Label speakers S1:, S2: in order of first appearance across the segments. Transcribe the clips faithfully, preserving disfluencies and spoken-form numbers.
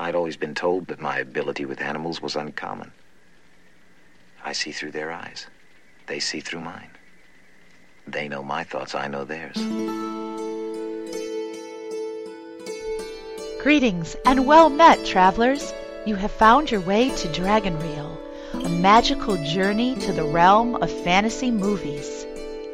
S1: I'd always been told that my ability with animals was uncommon. I see through their eyes. They see through mine. They know my thoughts, I know theirs.
S2: Greetings and well met, travelers. You have found your way to Dragon Reel, a magical journey to the realm of fantasy movies.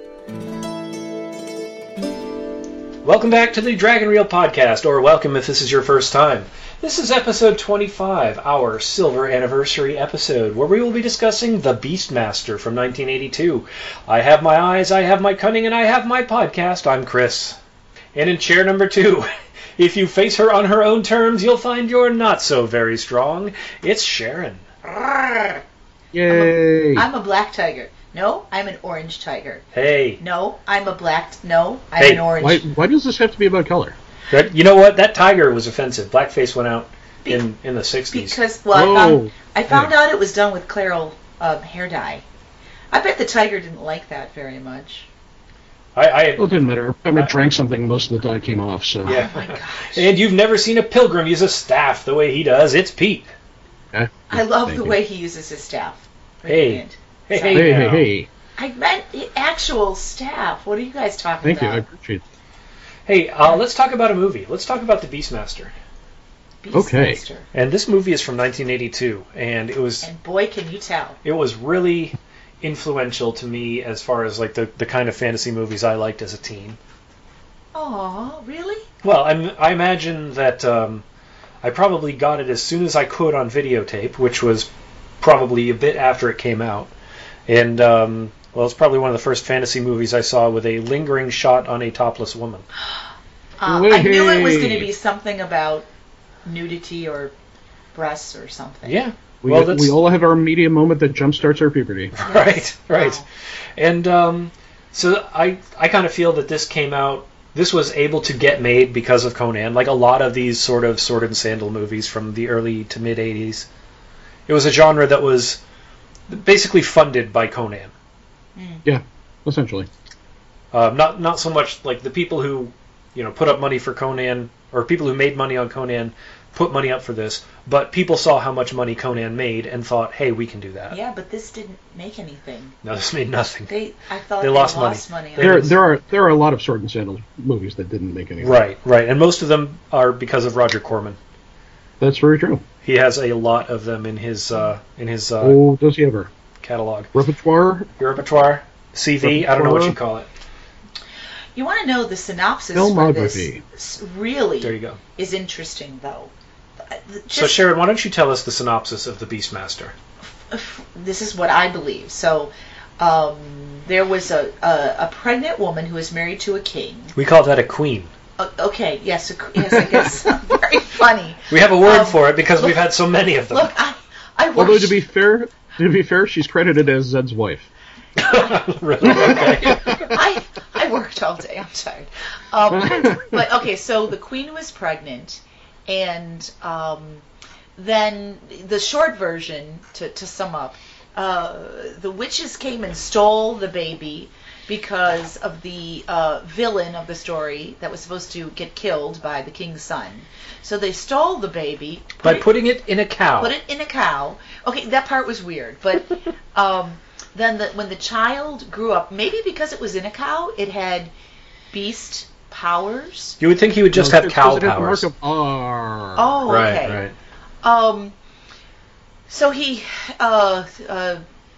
S3: Welcome back to the Dragon Reel podcast, or welcome if this is your first time. This is episode twenty-five, our silver anniversary episode, where we will be discussing The Beastmaster from nineteen eighty-two. I have my eyes, I have my cunning, and I have my podcast. I'm Chris. And in chair number two, if you face her on her own terms, you'll find you're not so very strong. It's Sharon.
S4: Yay!
S5: I'm a, I'm a black tiger. No, I'm an orange tiger.
S3: Hey.
S5: No, I'm a black... No, I'm
S3: Hey,
S5: an orange.
S4: Why, why does this have to be about color?
S3: That, you know what? That tiger was offensive. Blackface went out in, in the sixties.
S5: Because, well, I
S4: Whoa.
S5: found, I found
S4: Hey.
S5: out it was done with Clairol um, hair dye. I bet the tiger didn't like that very much.
S3: I, I
S4: Well, it didn't matter. I mean, drank something, most of the dye came off, so...
S3: Yeah.
S5: Oh my gosh.
S3: And you've never seen a pilgrim use a staff the way he does. It's Pete.
S4: Eh,
S5: I love
S4: thank
S5: the
S4: you.
S5: way he uses his staff.
S3: Hey.
S5: Brilliant.
S3: Hey,
S5: Sorry.
S4: Hey, hey,
S3: now.
S4: hey.
S5: I meant the actual staff. What are you guys talking
S4: Thank you, I
S5: about?
S4: appreciate it.
S3: Hey, uh, let's talk about a movie. Let's talk about The Beastmaster.
S4: Okay.
S5: Beastmaster.
S3: And this movie is from nineteen eighty-two, and it was
S5: And boy, can you tell.
S3: it was really influential to me as far as like the, the kind of fantasy movies I liked as a teen.
S5: Aw, really?
S3: Well, I'm, I imagine that um, I probably got it as soon as I could on videotape, which was probably a bit after it came out. And, um, well, it's probably one of the first fantasy movies I saw with a lingering shot on a topless woman.
S5: Um, I knew it was
S4: Way.
S5: going to be something about nudity or breasts or something.
S3: Yeah.
S4: We,
S3: well, that's...
S4: we all have our media moment that jumpstarts our puberty.
S3: Right, right.
S5: Wow.
S3: And um, so I, I kind of feel that this came out, this was able to get made because of Conan, like a lot of these sort of sword and sandal movies from the early to mid eighties. It was a genre that was basically funded by Conan.
S4: Yeah, essentially.
S3: Uh, not not so much like the people who, you know, put up money for Conan, or people who made money on Conan put money up for this, but people saw how much money Conan made and thought, hey, we can do that.
S5: Yeah, but this didn't make anything.
S3: No, this made nothing.
S5: They, I thought
S3: They
S5: they,
S3: lost
S5: lost,
S3: money.
S5: money.
S3: They
S4: There,
S3: was-
S4: there are there are a lot of sword and sandal movies that didn't make anything.
S3: Right, right. And most of them are because of Roger Corman.
S4: That's very true.
S3: He has a lot of them in his uh, in his uh,
S4: Oh, does he ever?
S3: catalog.
S4: Repertoire?
S3: Repertoire, C V, I don't know what you
S4: Repertoire.
S3: call it.
S5: You want to know the synopsis for
S4: Filmography.
S5: this? S- Really
S3: There you go.
S5: is interesting, though. Uh, Just,
S3: So Sharon, why don't you tell us the synopsis of The Beastmaster?
S5: this is what I believe. So, um, there was a, a a pregnant woman who was married to a king.
S3: We call that a queen.
S5: Uh, okay, yes, a, yes, I guess. Very funny.
S3: We have a word
S5: Um,
S3: for it because
S5: look-
S3: we've had so many of them.
S5: Look, I, I
S4: Although
S5: worship-
S4: to be fair, to be fair, she's credited as Zed's wife.
S3: Really? Okay.
S5: I I worked all day. I'm tired. Um, but okay, so the queen was pregnant, and um, then the short version, to to sum up, uh, the witches came and stole the baby because of the uh, villain of the story that was supposed to get killed by the king's son. So they stole the baby put
S3: By
S5: it-
S3: putting it in a cow.
S5: put it in a cow. Okay, that part was weird, but um, then the, when the child grew up, maybe because it was in a cow, it had beast powers.
S3: You would think he would just
S4: No,
S3: have
S4: it
S3: cow
S4: says it has the
S3: powers.
S4: mark of R.
S5: Oh,
S3: right,
S5: okay.
S3: right.
S5: Um, so he, uh, uh,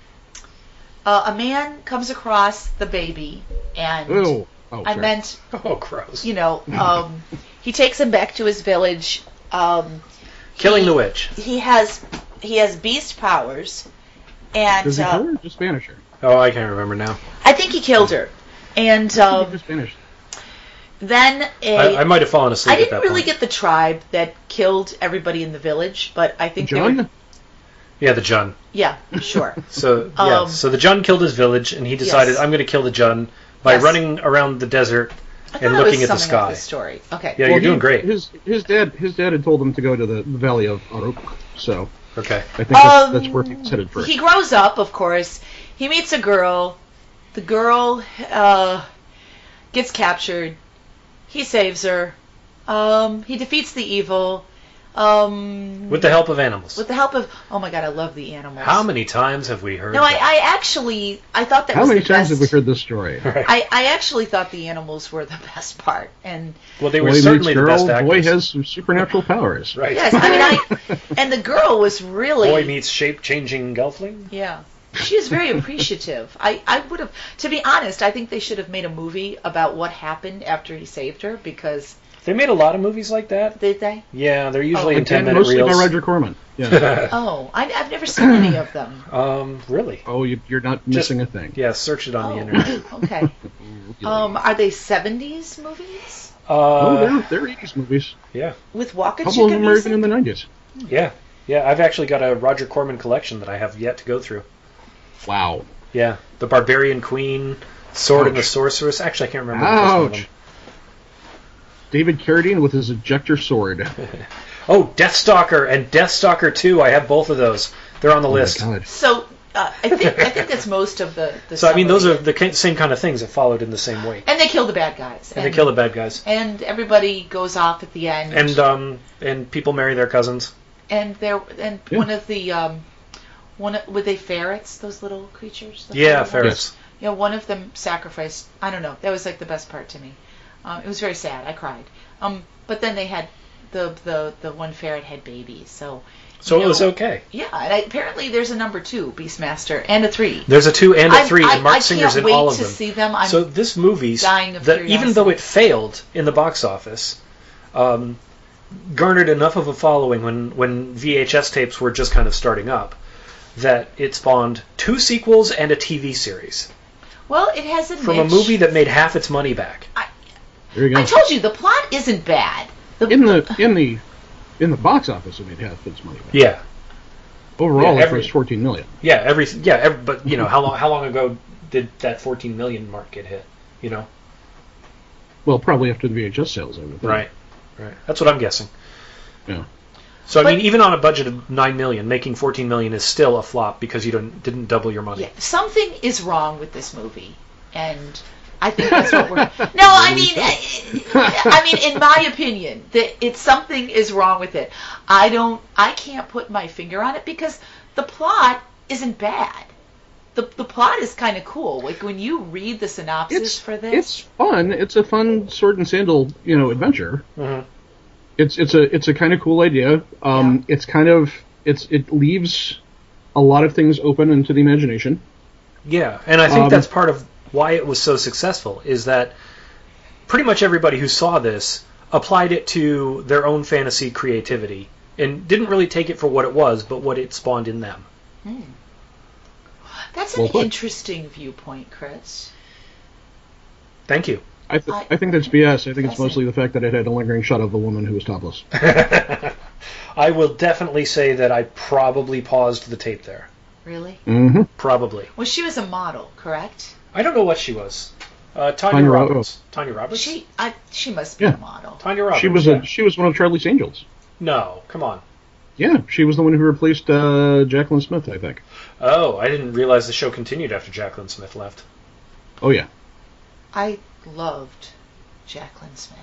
S5: uh, a man comes across the baby, and
S4: Ew. Oh,
S5: I
S4: sorry.
S5: meant,
S3: Oh, gross.
S5: you know, um, he takes him back to his village. Um,
S3: Killing
S5: he-
S3: the witch.
S5: He has he has beast powers, and
S4: Does he
S5: uh,
S4: kill her or just banish her?
S3: Oh, I can't remember now.
S5: I think he killed her. And
S4: He
S5: um,
S4: just banished.
S5: then a,
S3: I, I might have fallen asleep
S5: I didn't
S3: at that
S5: really
S3: point.
S5: get the tribe that killed everybody in the village, but I think they were,
S4: John?
S3: Yeah, the Jun.
S5: yeah, sure.
S3: So yeah,
S5: Um,
S3: so the Jun killed his village, and he decided,
S5: Yes.
S3: I'm going to kill the Jun by
S5: Yes.
S3: running around the desert
S5: I
S3: and
S5: thought I
S3: looking
S5: was
S3: at the
S5: summing up
S3: sky.
S5: the story. Okay.
S3: Yeah,
S4: Well,
S3: you're
S4: he-
S3: doing great.
S4: His his dad his dad had told him to go to the Valley of Aruk, so
S3: Okay.
S4: I think that's,
S5: Um,
S4: that's where he's headed first.
S5: He grows up, of course. He meets a girl. The girl uh, gets captured. He saves her. Um, he defeats the evil. Um,
S3: With the help of animals.
S5: with the help of, oh my god, I love the animals.
S3: How many times have we heard
S5: No, I,
S3: that?
S5: I actually, I thought that
S4: How
S5: was
S4: many
S5: the
S4: times
S5: best.
S4: have we heard this story?
S3: Right.
S5: I, I actually thought the animals were the best part, and
S3: Well, they were
S4: Boy meets
S3: certainly the
S4: girl,
S3: best actors.
S4: boy has some supernatural powers.
S3: Right.
S5: yes, I mean, I, and the girl was really,
S3: Boy meets shape-changing Gelfling.
S5: yeah, she is very appreciative. I, I would have, to be honest, I think they should have made a movie about what happened after he saved her, because
S3: They made a lot of movies like that.
S5: did they?
S3: Yeah, they're usually
S5: Oh.
S3: in
S4: And
S3: ten-minute
S4: mostly
S3: reels.
S4: by Roger Corman. Yeah.
S5: Oh, I, I've never seen any of them.
S3: Um, really?
S4: Oh, you, you're not
S3: Just-
S4: missing a thing.
S3: Yeah, search it on
S5: Oh,
S3: the internet.
S5: okay. Um, are they seventies movies
S3: Uh,
S4: oh, they're, they're eighties movies.
S3: yeah,
S5: with
S4: A
S5: Waka
S4: couple of
S5: Chica
S4: them are even
S5: music?
S4: in the nineties.
S3: yeah, yeah. I've actually got a Roger Corman collection that I have yet to go through.
S4: Wow.
S3: Yeah, the Barbarian Queen, Sword and the
S4: Ouch.
S3: Sorceress. Actually, I can't remember the first one of
S4: Ouch.
S3: them.
S4: David Carradine with his ejector sword.
S3: Oh, Deathstalker and Deathstalker two. I have both of those. They're on the
S4: Oh my
S3: list.
S4: God.
S5: So uh, I think I think that's most of the. the
S3: So I mean, those are
S5: summary.
S3: the ki- same kind of things that followed in the same way.
S5: And they kill the bad guys.
S3: And they kill the bad guys.
S5: And everybody goes off at the end.
S3: And um, and people marry their cousins.
S5: and there and
S4: Yeah.
S5: one of the um, one of, were they ferrets? Those little creatures. The
S3: Yeah,
S5: furry ones?
S3: ferrets.
S5: Yeah, one of them sacrificed. I don't know. That was like the best part to me. Um, it was very sad. I cried. Um, but then they had the the the one ferret had babies. So.
S3: So
S5: you
S3: it was
S5: know,
S3: okay.
S5: Yeah, and I, apparently there's a number two Beastmaster and a three.
S3: There's a two and a
S5: I'm-
S3: three,
S5: I,
S3: and Mark
S5: I
S3: Singer's
S5: can't
S3: in
S5: wait
S3: all of
S5: to
S3: them.
S5: see them. I'm
S3: So this movie's
S5: dying of
S3: that even
S5: curiosity.
S3: though it failed in the box office, um, garnered enough of a following when when V H S tapes were just kind of starting up that it spawned two sequels and a T V series
S5: well, it has a
S3: from a
S5: niche.
S3: movie that made half its money back.
S4: There you go.
S5: I told you the plot isn't bad. The,
S4: in the in the in the box office, it made half its money back.
S3: Yeah,
S4: Overall,
S3: Yeah,
S4: it
S3: every-
S4: was fourteen million.
S3: yeah, every yeah, every, but you know how long how long ago did that fourteen million mark get hit? You know,
S4: Well, probably after the V H S sales, I would think.
S3: right, right. That's what I'm guessing.
S4: Yeah.
S3: So I
S5: But-
S3: mean, even on a budget of nine million, making fourteen million is still a flop because you don't didn't double your money.
S5: yeah, something is wrong with this movie, and I think that's what we're. No, I mean, I, I mean, in my opinion, that it's something is wrong with it. I don't, I can't put my finger on it because the plot isn't bad. The the plot is kind of cool. Like when you read the synopsis
S4: It's
S5: for this,
S4: it's fun. It's a fun sword and sandal, you know, adventure.
S3: Mhm.
S4: It's it's a it's a kind of cool idea. Um, It's kind of it's it leaves a lot of things open into the imagination.
S3: Yeah, and I think
S4: Um,
S3: that's part of why it was so successful is that pretty much everybody who saw this applied it to their own fantasy creativity and didn't really take it for what it was, but what it spawned in them.
S5: that's an
S4: well put.
S5: interesting viewpoint, Chris.
S3: Thank you.
S4: I th-
S5: I-
S4: I think that's B S. I think it's
S5: That's
S4: mostly the fact that it had a lingering shot of a woman who was topless.
S3: I will definitely say that I probably paused the tape there.
S5: Really?
S4: Mm-hmm.
S3: Probably.
S5: Well, she was a model, correct?
S3: I don't know what she was. Uh, Tanya,
S4: Tanya Ro-
S3: Roberts. Tanya Roberts?
S5: She, I, she must be
S4: Yeah.
S5: a model.
S3: Tanya Roberts.
S4: She was
S3: yeah.
S4: a she was one of Charlie's Angels.
S3: No, come on.
S4: Yeah, she was the one who replaced uh, Jacqueline Smith, I think.
S3: Oh, I didn't realize the show continued after Jacqueline Smith left.
S4: Oh yeah.
S5: I loved Jacqueline Smith.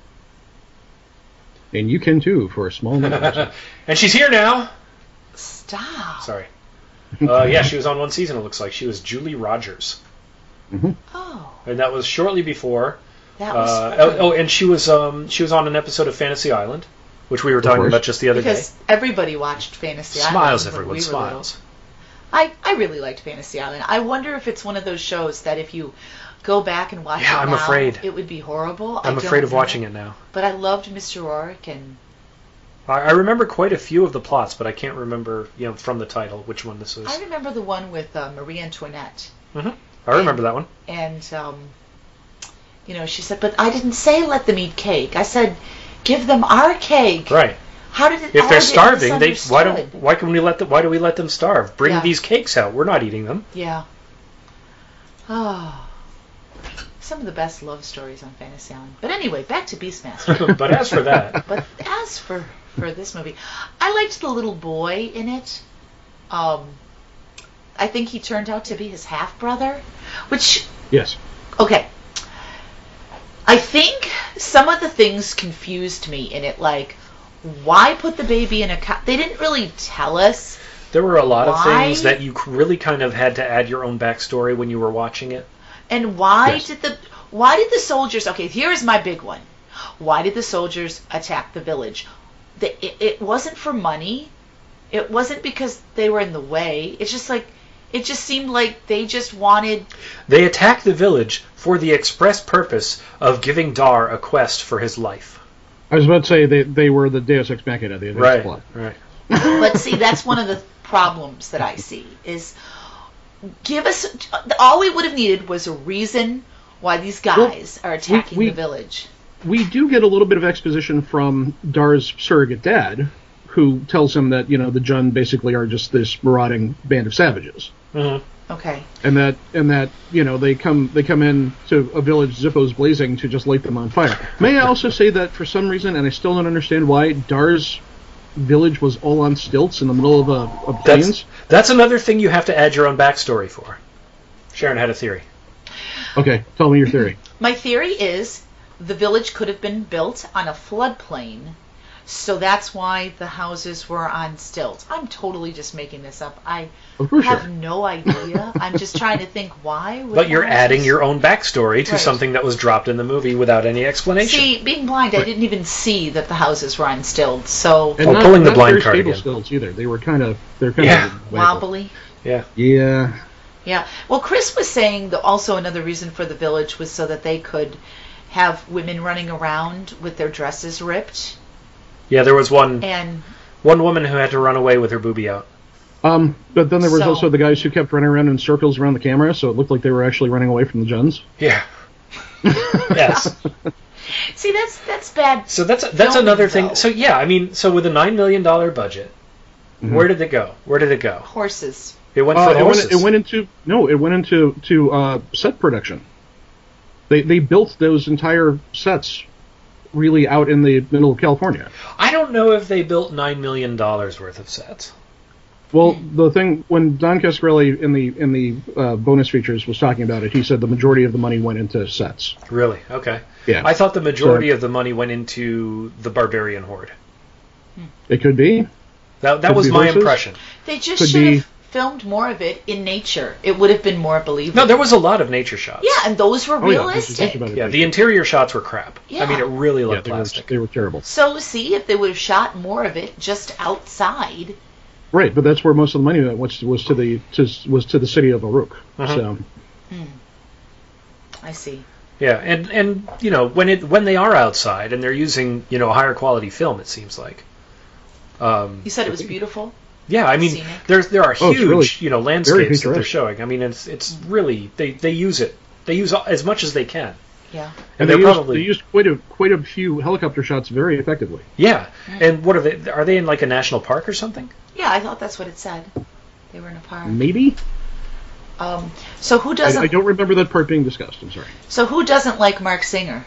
S4: And you can too for a small number.
S3: And she's here now.
S5: Stop.
S3: Sorry. Uh, yeah, she was on one season, it looks like. She was Julie Rogers.
S5: Oh,
S3: And that was shortly before.
S5: that was
S3: Uh,
S5: fun.
S3: oh, oh, and she was um, she was on an episode of Fantasy Island, which we were talking
S4: course.
S3: about just the other
S5: because
S3: day.
S5: everybody watched Fantasy
S3: Smiles,
S5: Island. when
S3: everyone,
S5: we were
S3: smiles.
S5: little. I, I really liked Fantasy Island. I wonder if it's one of those shows that if you go back and watch
S3: Yeah,
S5: it
S3: I'm
S5: now,
S3: afraid.
S5: it would be horrible. I
S3: I'm
S5: don't
S3: afraid of
S5: know.
S3: watching it now.
S5: But I loved Mister Rourke, and
S3: I, I remember quite a few of the plots, but I can't remember, you know, from the title which one this was.
S5: I remember the one with uh, Marie Antoinette.
S3: hmm I remember that one.
S5: And, um, you know, she said, but I didn't say let them eat cake. I said, give them our cake.
S3: Right.
S5: How did it
S3: If
S5: how
S3: they're
S5: did it
S3: starving, they why don't
S5: misunderstood?
S3: why can we let them why do we let them starve? Bring
S5: Yeah.
S3: these cakes out. We're not eating them.
S5: Yeah. Oh. Some of the best love stories on Fantasy Island. But anyway, back to Beastmaster.
S3: But as for that,
S5: But as for for this movie, I liked the little boy in it. Um, I think he turned out to be his half brother, which
S4: Yes.
S5: okay. I think some of the things confused me in it, like why put the baby in a cow? They didn't really tell us.
S3: There were a lot
S5: Why?
S3: of things that you really kind of had to add your own backstory when you were watching it.
S5: And why
S3: Yes.
S5: did the why did the soldiers? Okay, here's my big one. Why did the soldiers attack the village? The, it, it wasn't for money. It wasn't because they were in the way. It's just like it just seemed like they just wanted.
S3: They attacked the village for the express purpose of giving Dar a quest for his life.
S4: I was about to say they, they were the Deus Ex Machina, the
S3: Right,
S4: plot.
S3: right.
S5: But see, that's one of the problems that I see is give us all we would have needed was a reason why these guys
S4: Well,
S5: are attacking
S4: we-
S5: the village.
S4: We do get a little bit of exposition from Dar's surrogate dad, who tells him that, you know, the Jund basically are just this marauding band of savages.
S3: Mm-hmm.
S5: Okay.
S4: And that, and that, you know, they come, they come in to a village Zippos blazing to just light them on fire. May I also say that for some reason, and I still don't understand why, Dar's village was all on stilts in the middle of a of plains.
S3: That's, that's another thing you have to add your own backstory for. Sharon had a theory.
S4: Okay, tell me your theory.
S5: My theory is the village could have been built on a floodplain, so that's why the houses were on stilts. I'm totally just making this up. I
S4: Of course you
S5: have
S4: are.
S5: no idea. I'm just trying to think why. would
S3: But you're
S5: houses-
S3: adding your own backstory to
S5: Right.
S3: something that was dropped in the movie without any explanation.
S5: See, being blind, I didn't even see that the houses were on stilts. So
S4: And
S3: Oh,
S4: not,
S3: pulling the
S4: not
S3: blind
S4: very
S3: card
S4: stable
S3: again.
S4: stilts either. They were kind of, they're kind
S3: Yeah.
S4: of
S5: wobbly.
S3: yeah.
S4: Yeah.
S5: Yeah. Well, Chris was saying that also another reason for the village was so that they could have women running around with their dresses ripped
S3: Yeah, there was one
S5: and
S3: one woman who had to run away with her boobie out.
S4: Um, but then there was
S5: So-
S4: also the guys who kept running around in circles around the camera, so it looked like they were actually running away from the Junds.
S3: Yeah. Yes.
S5: see that's that's bad.
S3: So that's that's
S5: Filming,
S3: another
S5: though.
S3: thing. So yeah, I mean, so with a nine million dollar budget,
S4: Mm-hmm.
S3: where did it go? Where did it go?
S5: Horses.
S3: It went
S4: Uh,
S3: for the
S4: it,
S3: horses.
S4: went, it went into no, it went into to uh, set production. They they built those entire sets really out in the middle of California.
S3: I don't know if they built nine million dollars worth of sets.
S4: Well, the thing when Don Cascarelli in the in the uh, bonus features was talking about it, he said the majority of the money went into sets.
S3: Really? Okay.
S4: Yeah,
S3: I thought the majority
S4: So-
S3: of the money went into the Barbarian Horde.
S4: it could be.
S3: That that
S4: Could
S3: was
S4: be
S3: my
S4: horses?
S3: impression.
S5: They just
S4: Could
S5: should
S4: be-
S5: have filmed more of it in nature. It would have been more believable.
S3: No, there was a lot of nature shots.
S5: Yeah, and those were
S4: Oh yeah, there's a bunch
S5: realistic.
S4: about it.
S3: Yeah, the interior shots were crap. I
S5: Yeah.
S3: mean, it really
S4: yeah,
S3: looked
S4: they were,
S3: plastic.
S4: they were terrible.
S5: So see if they would have shot more of it just outside.
S4: Right, but that's where most of the money went was, was to the to, was to the city of Uruk.
S3: Uh-huh.
S4: So
S5: I see.
S3: Yeah, and and you know when it when they are outside and they're using you know a higher quality film, it seems like. Um,
S5: You said it was beautiful.
S3: Yeah, I mean,
S5: Scenic.
S3: there's there are
S4: Oh, it's
S3: huge,
S4: really
S3: you know,
S4: very
S3: landscapes that they're
S4: picturesque.
S3: showing. I mean, it's it's really they, they use it. They use as much as they can,
S5: Yeah.
S3: and,
S4: And they
S3: they're
S4: used,
S3: probably
S4: they used quite a quite a few helicopter shots very effectively.
S3: yeah. And what are they? Are they in like a national park or something?
S5: Yeah, I thought that's what it said. They were in a park.
S4: Maybe
S5: Um, so who
S4: I,
S5: doesn't?
S4: I don't remember that part being discussed. I'm sorry.
S5: So who doesn't like Mark Singer?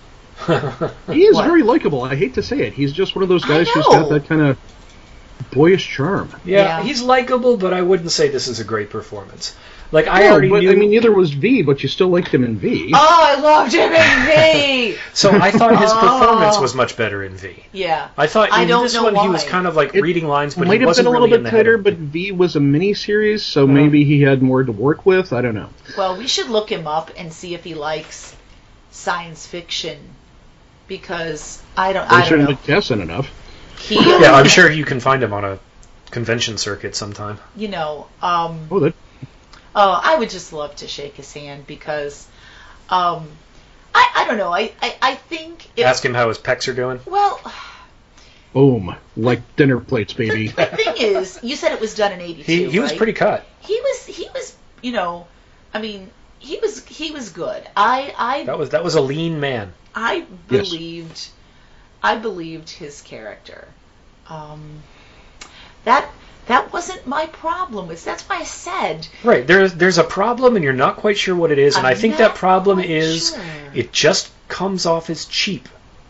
S4: He is
S5: What?
S4: very likable. I hate to say it. He's just one of those
S5: I
S4: guys who's
S5: know.
S4: got that kind of boyish charm.
S3: Yeah,
S5: Yeah.
S3: he's likable, but I wouldn't say this is a great performance. Like I
S4: No,
S3: already
S4: but
S3: knew.
S4: I mean, neither was V, but you still liked him in V.
S5: Oh, I loved him in V.
S3: so I thought his
S5: Oh.
S3: performance was much better in V.
S5: Yeah.
S3: I thought
S5: I
S3: in
S5: don't
S3: this
S5: know
S3: one he was
S5: why.
S3: kind of like
S4: It
S3: reading lines, but
S4: Might
S3: he
S4: have
S3: wasn't
S4: been a little
S3: really in
S4: bit
S3: the
S4: tighter,
S3: head
S4: but
S3: of-
S4: V was a mini series, so
S3: Uh-huh.
S4: maybe he had more to work with. I don't know.
S5: Well, we should look him up and see if he likes science fiction, because I don't.
S4: They
S5: I don't
S4: certainly
S5: know.
S4: guessing enough.
S5: He,
S3: yeah, I'm sure you can find him on a convention circuit sometime.
S5: you know. Um,
S4: Oh, that
S5: Oh, I would just love to shake his hand because, um, I I don't know. I I, I think if,
S3: Ask him how his pecs are doing.
S5: well,
S4: boom, like dinner plates, baby.
S5: the thing is, you said it was done in eighty-two.
S3: He he was
S5: right?
S3: pretty cut.
S5: He was he was you know, I mean he was he was good. I I
S3: That was that was a lean man.
S5: I
S4: Yes.
S5: believed I believed his character. Um, that that wasn't my problem. It's that's why I said
S3: Right. There's there's a problem and you're not quite sure what it is, and
S5: I'm
S3: I think
S5: not
S3: that problem
S5: quite
S3: is
S5: sure.
S3: it just comes off as cheap.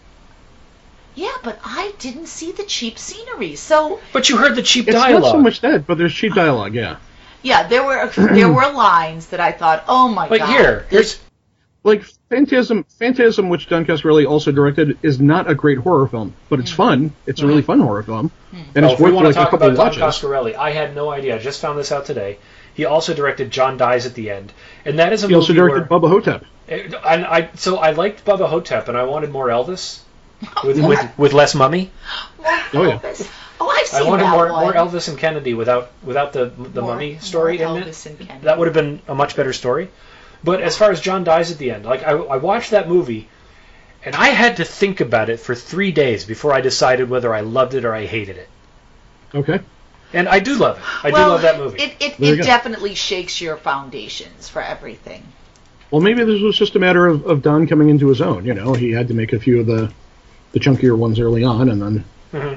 S5: yeah, but I didn't see the cheap scenery. So
S3: But you heard the cheap
S4: It's
S3: dialogue.
S4: not so much that, but there's cheap dialogue. Yeah.
S5: yeah, there were there were lines that I thought, oh my
S3: Like
S5: god.
S3: here, here's
S4: like Phantasm, Phantasm, which Don Coscarelli also directed, is not a great horror film, but it's fun. It's a really fun horror film, and
S3: Oh,
S4: it's
S3: if we
S4: worth
S3: want to
S4: like a
S3: talk
S4: couple
S3: about Don
S4: watches.
S3: Coscarelli, I had no idea. I just found this out today. He also directed John Dies at the End, and that is a
S4: He also
S3: movie
S4: directed
S3: where,
S4: Bubba Hotep.
S3: and I so I liked Bubba Hotep, and I wanted more Elvis with with, with less Mummy.
S5: More
S4: Oh, yeah.
S5: Elvis. Oh, I've seen
S3: I wanted
S5: that
S3: more
S5: one.
S3: more Elvis and Kennedy without without the the
S5: More-
S3: Mummy story
S5: more
S3: in
S5: Elvis and
S3: it.
S5: Kennedy.
S3: That would have been a much better story. But as far as John Dies at the End, like I, I watched that movie, and I had to think about it for three days before I decided whether I loved it or I hated it.
S4: Okay.
S3: And I do love it. I
S5: well,
S3: do love that movie.
S5: It it,
S4: There you
S5: it
S4: go.
S5: definitely shakes your foundations for everything.
S4: Well, maybe this was just a matter of, of Don coming into his own. You know, he had to make a few of the the chunkier ones early on, and then
S3: Mhm.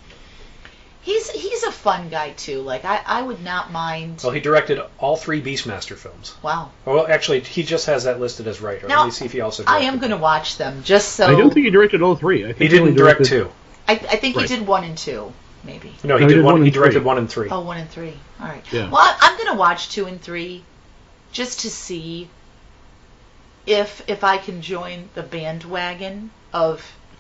S5: He's he's a fun guy too. Like I, I would not mind.
S3: Well, he directed all three Beastmaster films.
S5: Wow.
S3: Well, actually, he just has that listed as writer.
S5: Now,
S3: Let me see if he also
S5: I
S3: directed
S5: am going to
S3: them.
S5: watch them just so.
S4: I don't think he directed all three. I think
S3: He didn't
S4: only
S3: direct
S4: directed-
S3: two.
S5: I, I think
S4: Right.
S5: he did one and two, maybe.
S3: No, he
S4: No,
S3: did one. He
S4: and
S3: directed
S4: three.
S3: one and three.
S5: Oh, one and three. All right.
S4: Yeah.
S5: Well, I- I'm going to watch two and three, just to see if if I can join the bandwagon of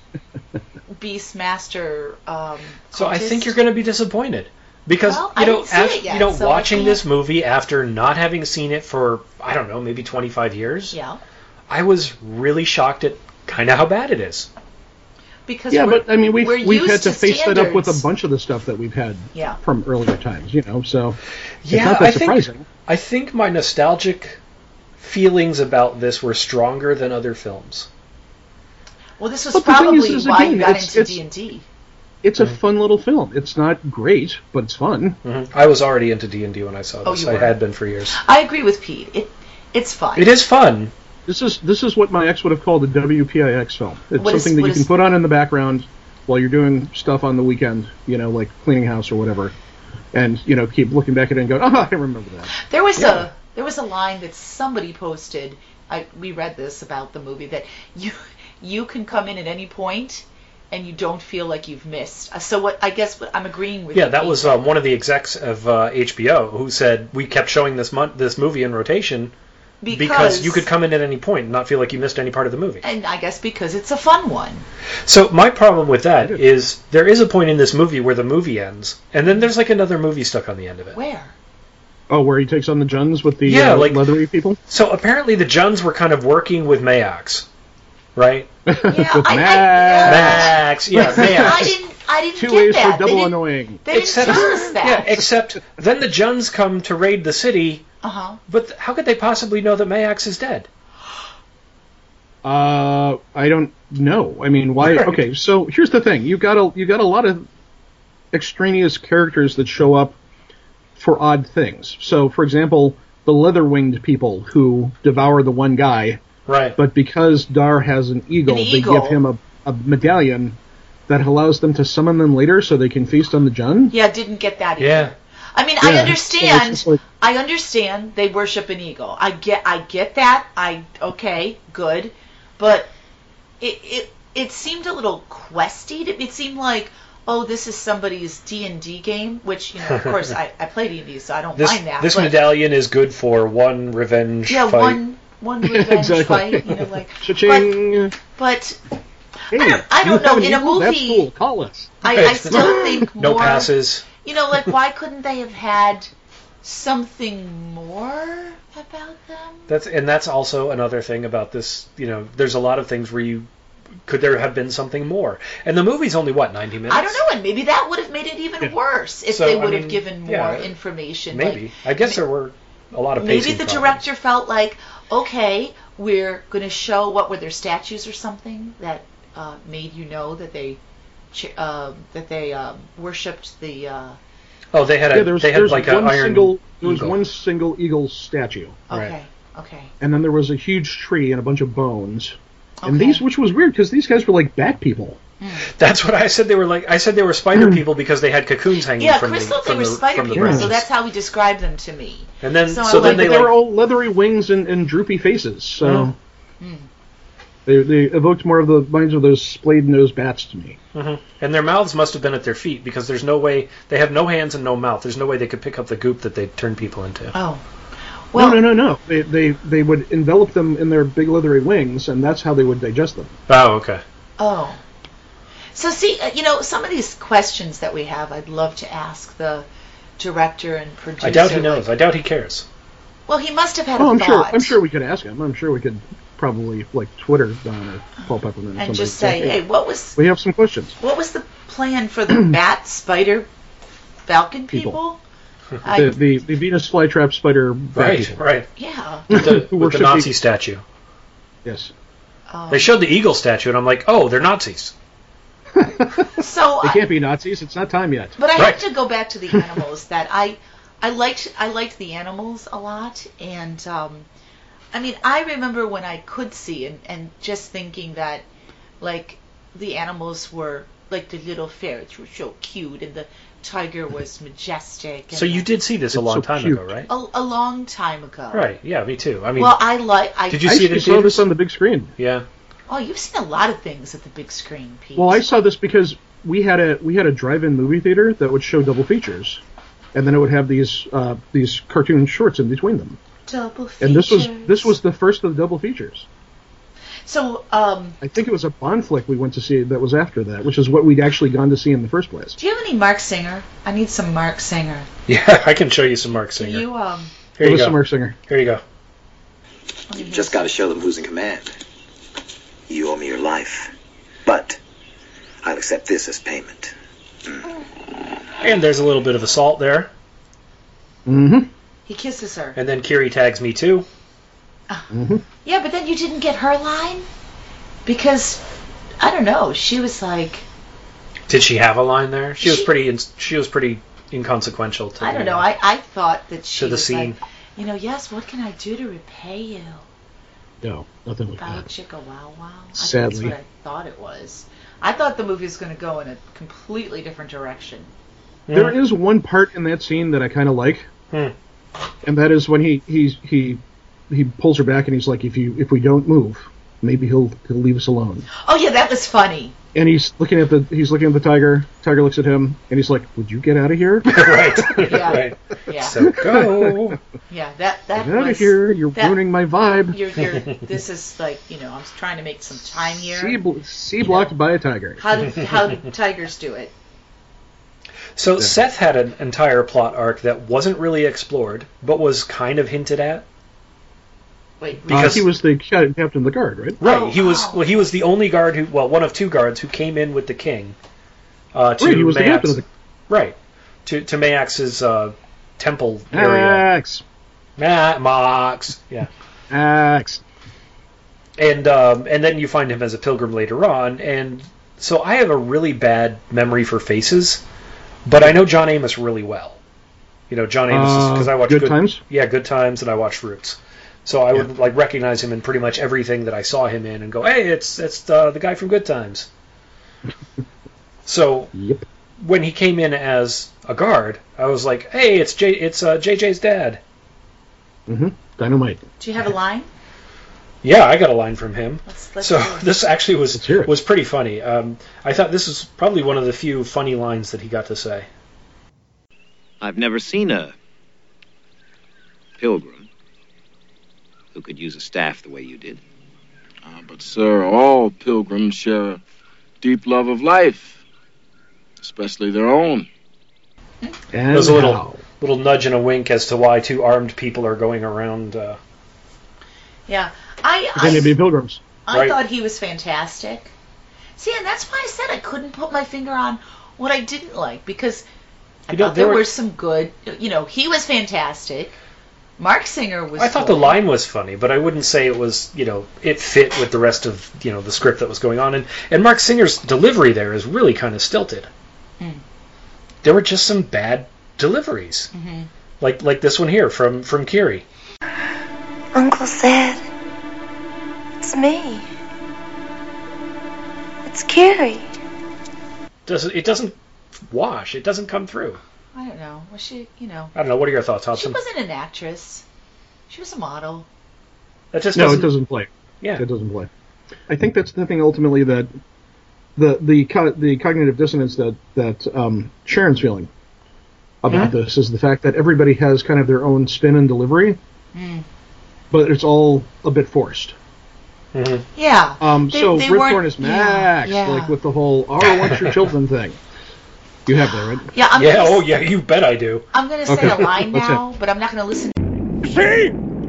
S5: Beastmaster. Um,
S3: So I
S5: cultists.
S3: think you're going to be disappointed because
S5: Well,
S3: you
S5: I
S3: know,
S5: didn't see
S3: af-
S5: it yet,
S3: you know,
S5: so I
S3: watching
S5: can't-
S3: this movie after not having seen it for I don't know, maybe twenty-five years.
S5: Yeah.
S3: I was really shocked at kind of how bad it is.
S5: Because
S4: Yeah,
S5: we're,
S4: but I mean, we've
S5: we're
S4: we've
S5: used
S4: had to, face that up with a
S5: standards.
S4: bunch of the stuff that we've had
S5: Yeah.
S4: from earlier times. You know, so it's
S3: Yeah,
S4: not that
S3: I think
S4: surprising.
S3: I think my nostalgic feelings about this were stronger than other films.
S5: Well, this was
S4: But the thing
S5: probably
S4: is, is
S5: why
S4: again,
S5: you got
S4: it's-
S5: into
S4: it's-
S5: D and D.
S4: It's a fun little film. It's not great, but it's fun.
S3: Mm-hmm. I was already into D and D when I saw
S5: Oh,
S3: this.
S5: you
S3: I
S5: were.
S3: had been for years.
S5: I agree with Pete. It it's fun.
S3: It is fun.
S4: This is this is what my ex would have called a W P I X film. It's
S5: What is-
S4: something that
S5: what
S4: you
S5: is-
S4: can put on in the background while you're doing stuff on the weekend. You know, like cleaning house or whatever, and you know, keep looking back at it and go, "Oh, I remember that."
S5: There was
S3: Yeah.
S5: a there was a line that somebody posted. I we read this about the movie that you you can come in at any point and you don't feel like you've missed. Uh, So what I guess what I'm agreeing with.
S3: Yeah,
S5: you,
S3: that
S5: Pete.
S3: was uh, one of the execs of uh, H B O who said we kept showing this mon- this movie in rotation
S5: because,
S3: because you could come in at any point and not feel like you missed any part of the movie.
S5: And I guess because it's a fun one.
S3: So my problem with that is there is a point in this movie where the movie ends, and then there's like another movie stuck on the end of it.
S5: Where?
S4: Oh, where he takes on the Juns with the
S3: Yeah,
S4: uh,
S3: like-
S4: leathery people.
S3: So apparently the Juns were kind of working with Mayax, right?
S5: Yeah,
S4: with
S5: I, I,
S4: Max.
S3: Max, yeah,
S5: I
S3: Mayax.
S5: didn't I didn't
S4: Two
S5: get
S4: ways
S5: that.
S4: for double
S5: they didn't,
S4: annoying.
S5: They didn't
S3: Except,
S5: tell us that.
S3: yeah, except then the Juns come to raid the city,
S5: uh huh.
S3: but how could they possibly know that Mayax is dead?
S4: Uh, I don't know. I mean, why?
S3: Right.
S4: Okay, so here's the thing: you got a you got a lot of extraneous characters that show up for odd things. So, for example, the leather-winged people who devour the one guy,
S3: Right.
S4: but because Dar has an eagle,
S5: An
S4: they
S5: eagle.
S4: give him a, a medallion that allows them to summon them later, so they can feast on the Jun.
S5: Yeah, didn't get that either.
S3: Yeah.
S5: I mean,
S4: Yeah,
S5: I
S4: so it's
S5: understand.
S4: just like-
S5: I understand they worship an eagle. I get, I get that. I okay, good, but it it it seemed a little questy. To, it seemed like, oh, this is somebody's D and D game, which you know, of course, I, I play D and D, so I don't
S3: This
S5: mind that.
S3: this
S5: but,
S3: medallion is good for one revenge
S5: yeah,
S3: fight.
S5: one one revenge
S4: exactly.
S5: fight. You know, like, but,
S4: Cha-ching!
S5: but
S4: Hey,
S5: I don't- I
S4: you
S5: don't know,
S4: have an
S5: in a
S4: eagle? That's
S5: movie-
S4: cool. Call us.
S5: I, I still think
S3: No
S5: more.
S3: passes.
S5: You know, like, why couldn't they have had something more about them?
S3: That's and that's also another thing about this. You know, there's a lot of things where you could there have been something more. And the movie's only what ninety minutes.
S5: I don't know, and maybe that would have made it even
S4: Yeah.
S5: worse if
S3: So,
S5: they
S3: I
S5: would have
S3: mean,
S5: given more
S3: yeah,
S5: information.
S3: Maybe.
S5: Like,
S3: I guess there were a lot of
S5: maybe
S3: pacing
S5: the
S3: problems.
S5: director felt like, okay, we're going to show what were their statues or something that uh, made you know that they ch- uh, that they uh, worshipped the. Uh,
S3: Oh, they had a
S4: Yeah, there's
S3: they had
S4: there's
S3: like
S4: one
S3: an iron
S4: single there was
S3: eagle.
S4: one single eagle statue,
S5: okay,
S3: Right.
S5: okay,
S4: and then there was a huge tree and a bunch of bones. And
S5: Okay.
S4: these, which was weird because these guys were like bat people.
S3: That's what I said. They were like I said they were spider people because they had cocoons hanging
S5: yeah,
S3: from
S5: Chris
S3: the
S5: thought they
S3: from
S5: were
S3: the,
S5: spider
S3: from the
S5: people, so
S3: branches.
S5: that's how he described them to me.
S3: And then
S5: So
S3: so,
S5: I
S3: then
S5: like-
S3: they
S4: But they
S3: like
S4: were all leathery wings and, and droopy faces, so
S5: Mm.
S4: they they evoked more of the minds of those splayed-nosed bats to me.
S3: Mhm. And their mouths must have been at their feet because there's no way they have no hands and no mouth. There's no way they could pick up the goop that they turn people into.
S5: Oh, Well,
S4: no, no, no, no. They, they they would envelop them in their big leathery wings, and that's how they would digest them.
S3: Oh, okay.
S5: Oh. So see, uh, you know, some of these questions that we have, I'd love to ask the director and producer.
S3: I doubt he knows.
S5: like-
S3: I doubt he cares.
S5: well, he must have had
S4: Oh,
S5: a
S4: I'm
S5: thought.
S4: sure. I'm sure we could ask him. I'm sure we could probably like Twitter Don or Paul Pepperman or
S5: And
S4: somebody.
S5: just say, hey, what was
S4: we have some questions.
S5: what was the plan for the bat, spider, falcon
S4: People.
S5: people? I,
S4: The, the the Venus flytrap spider. bat
S3: Right,
S4: people.
S3: right.
S5: yeah.
S3: With the,
S4: Who
S3: with the
S4: worship
S3: Nazi
S4: the-
S3: statue.
S4: Yes.
S5: Um,
S3: They showed the eagle statue, and I'm like, oh, they're Nazis.
S5: so
S4: They
S5: I-
S4: can't be Nazis. It's not time yet.
S5: But I
S3: Right.
S5: have to go back to the animals that I, I liked. I liked the animals a lot, and um, I mean, I remember when I could see and, and just thinking that, like, the animals were like the little ferrets were so cute, and the tiger was majestic. And
S3: So you did see this a
S4: It's
S3: long
S4: so
S3: time
S4: cute.
S3: ago, right?
S5: a, a long time ago.
S3: Right. Yeah, me too. I mean,
S5: Well, I like. I
S3: did you
S4: I
S3: see it
S4: actually
S3: in
S4: saw
S3: theaters?
S4: this on the big screen.
S3: Yeah.
S5: Oh, you've seen a lot of things at the big screen, Pete.
S4: Well, I saw this because we had a we had a drive-in movie theater that would show double features, and then it would have these uh, these cartoon shorts in between them.
S5: double features.
S4: And this was this was the first of the double features.
S5: So, um,
S4: I think it was a Bond flick we went to see that was after that, which is what we'd actually gone to see in the first place.
S5: do you have any Mark Singer? I need some Mark Singer.
S3: Yeah, I can show you some Mark
S5: Can
S3: Singer.
S5: you um?
S3: Here you
S4: Melissa
S3: go.
S4: Mark Singer.
S3: Here you go.
S1: You've just got to show them who's in command. You owe me your life, but I'll accept this as payment.
S3: And there's a little bit of assault there.
S4: Mm-hmm.
S5: He kisses her.
S3: And then Kiri tags me too.
S4: Mm-hmm.
S5: Yeah, but then you didn't get her line? Because, I don't know, she was like,
S3: Did she have a line there? She was
S5: She-
S3: pretty. In, she was pretty inconsequential to
S5: I
S3: the,
S5: don't know, I, I thought that she
S3: to the
S5: was
S3: scene.
S5: like, you know, yes, what can I do to repay you?
S4: No, nothing like
S5: Bow
S4: that.
S5: chicka wow wow. I think
S4: Sadly.
S5: That's what I thought it was. I thought the movie was going to go in a completely different direction.
S4: There is one part in that scene that I kind of like,
S3: Hmm.
S4: and that is when he he's, he he pulls her back and he's like, if you if we don't move, maybe he'll he'll leave us alone.
S5: Oh, yeah, that was funny.
S4: And he's looking at the he's looking at the tiger. Tiger looks at him and he's like, "Would you get out of here?
S3: right.
S5: Yeah.
S3: right.
S5: Yeah,
S3: So go.
S5: yeah, that, that
S4: Get out
S5: was...
S4: of here! You're
S5: that-
S4: ruining my vibe."
S5: You're, you're, this is like, you know, I'm trying to make some time here.
S4: See, bl- see blocked by a tiger.
S5: How do, how do tigers do it?
S3: So Seth had an entire plot arc that wasn't really explored, but was kind of hinted at.
S5: Wait,
S4: Uh,
S3: Because-
S4: he was the ca- captain of the guard, right?
S3: Right.
S5: Oh,
S3: he was.
S5: wow.
S3: Well, he was the only guard who. Well, one of two guards who came in with the king. Uh, to
S4: Right, he was the
S3: Mayax-
S4: captain of the
S3: Right. To to Mayax's uh, temple area.
S4: Axe.
S3: Ma- Max. Yeah.
S4: Axe.
S3: And um, and then you find him as a pilgrim later on, and so I have a really bad memory for faces, but I know John Amos really well. You know, John Amos because I
S4: Uh,
S3: watched
S4: Good Times?
S3: Yeah, Good Times, and I watched Roots. So I would like recognize him in pretty much everything that I saw him in, and go, "Hey, it's it's uh, the guy from Good Times." So
S4: Yep.
S3: when he came in as a guard, I was like, "Hey, it's J, it's uh, J J's dad."
S4: Mm-hmm. Dynamite.
S5: do you have a line?
S3: Yeah, I got a line from him.
S5: Let's, let's
S3: So
S5: hear it.
S3: this actually was
S4: Let's hear it.
S3: was pretty funny. Um, I thought this was probably one of the few funny lines that he got to say.
S1: I've never seen a pilgrim who could use a staff the way you did.
S6: Ah, but, sir, all pilgrims share a deep love of life, especially their own.
S4: And
S3: There's a little
S4: how?
S3: little nudge and a wink as to why two armed people are going around. Uh,
S5: Yeah, I,
S4: Then they'd be
S5: I,
S4: pilgrims.
S5: I
S3: Right.
S5: thought he was fantastic. See, and that's why I said I couldn't put my finger on what I didn't like, because I
S3: You know,
S5: thought there
S3: there were-
S5: were some good, you know, he was fantastic. Mark Singer was
S3: I thought
S5: good.
S3: the line was funny, but I wouldn't say it was, you know, it fit with the rest of, you know, the script that was going on. And, and Mark Singer's delivery there is really kind of stilted.
S5: Mm.
S3: There were just some bad deliveries,
S5: Mhm.
S3: like like this one here from from Kiri.
S7: Uncle said, it's me. It's Kiri.
S3: Doesn't it doesn't wash? It doesn't come through.
S5: I don't know. Was she, you know,
S3: I don't know. What are your thoughts,
S5: she
S3: Hobson?
S5: wasn't an actress. She was a model.
S3: That just
S4: No,
S3: doesn't,
S4: it doesn't play.
S3: Yeah.
S4: It doesn't play. I think that's the thing ultimately that the the co- the cognitive dissonance that that um, Sharon's feeling about
S3: Mhm.
S4: this is the fact that everybody has kind of their own spin and delivery,
S5: Mm.
S4: but it's all a bit forced.
S3: Mm-hmm.
S5: Yeah.
S4: Um,
S5: They-
S4: so
S5: they
S4: Rip
S5: weren't-
S4: Torn is Max,
S5: yeah, yeah.
S4: like with the whole "R wants your children" thing. You have that, right?
S5: Yeah, I'm
S3: Yeah,
S5: gonna,
S3: oh yeah, you bet I do.
S5: I'm gonna say
S4: Okay.
S5: a line
S4: What's
S5: now, but I'm not gonna listen.
S8: See?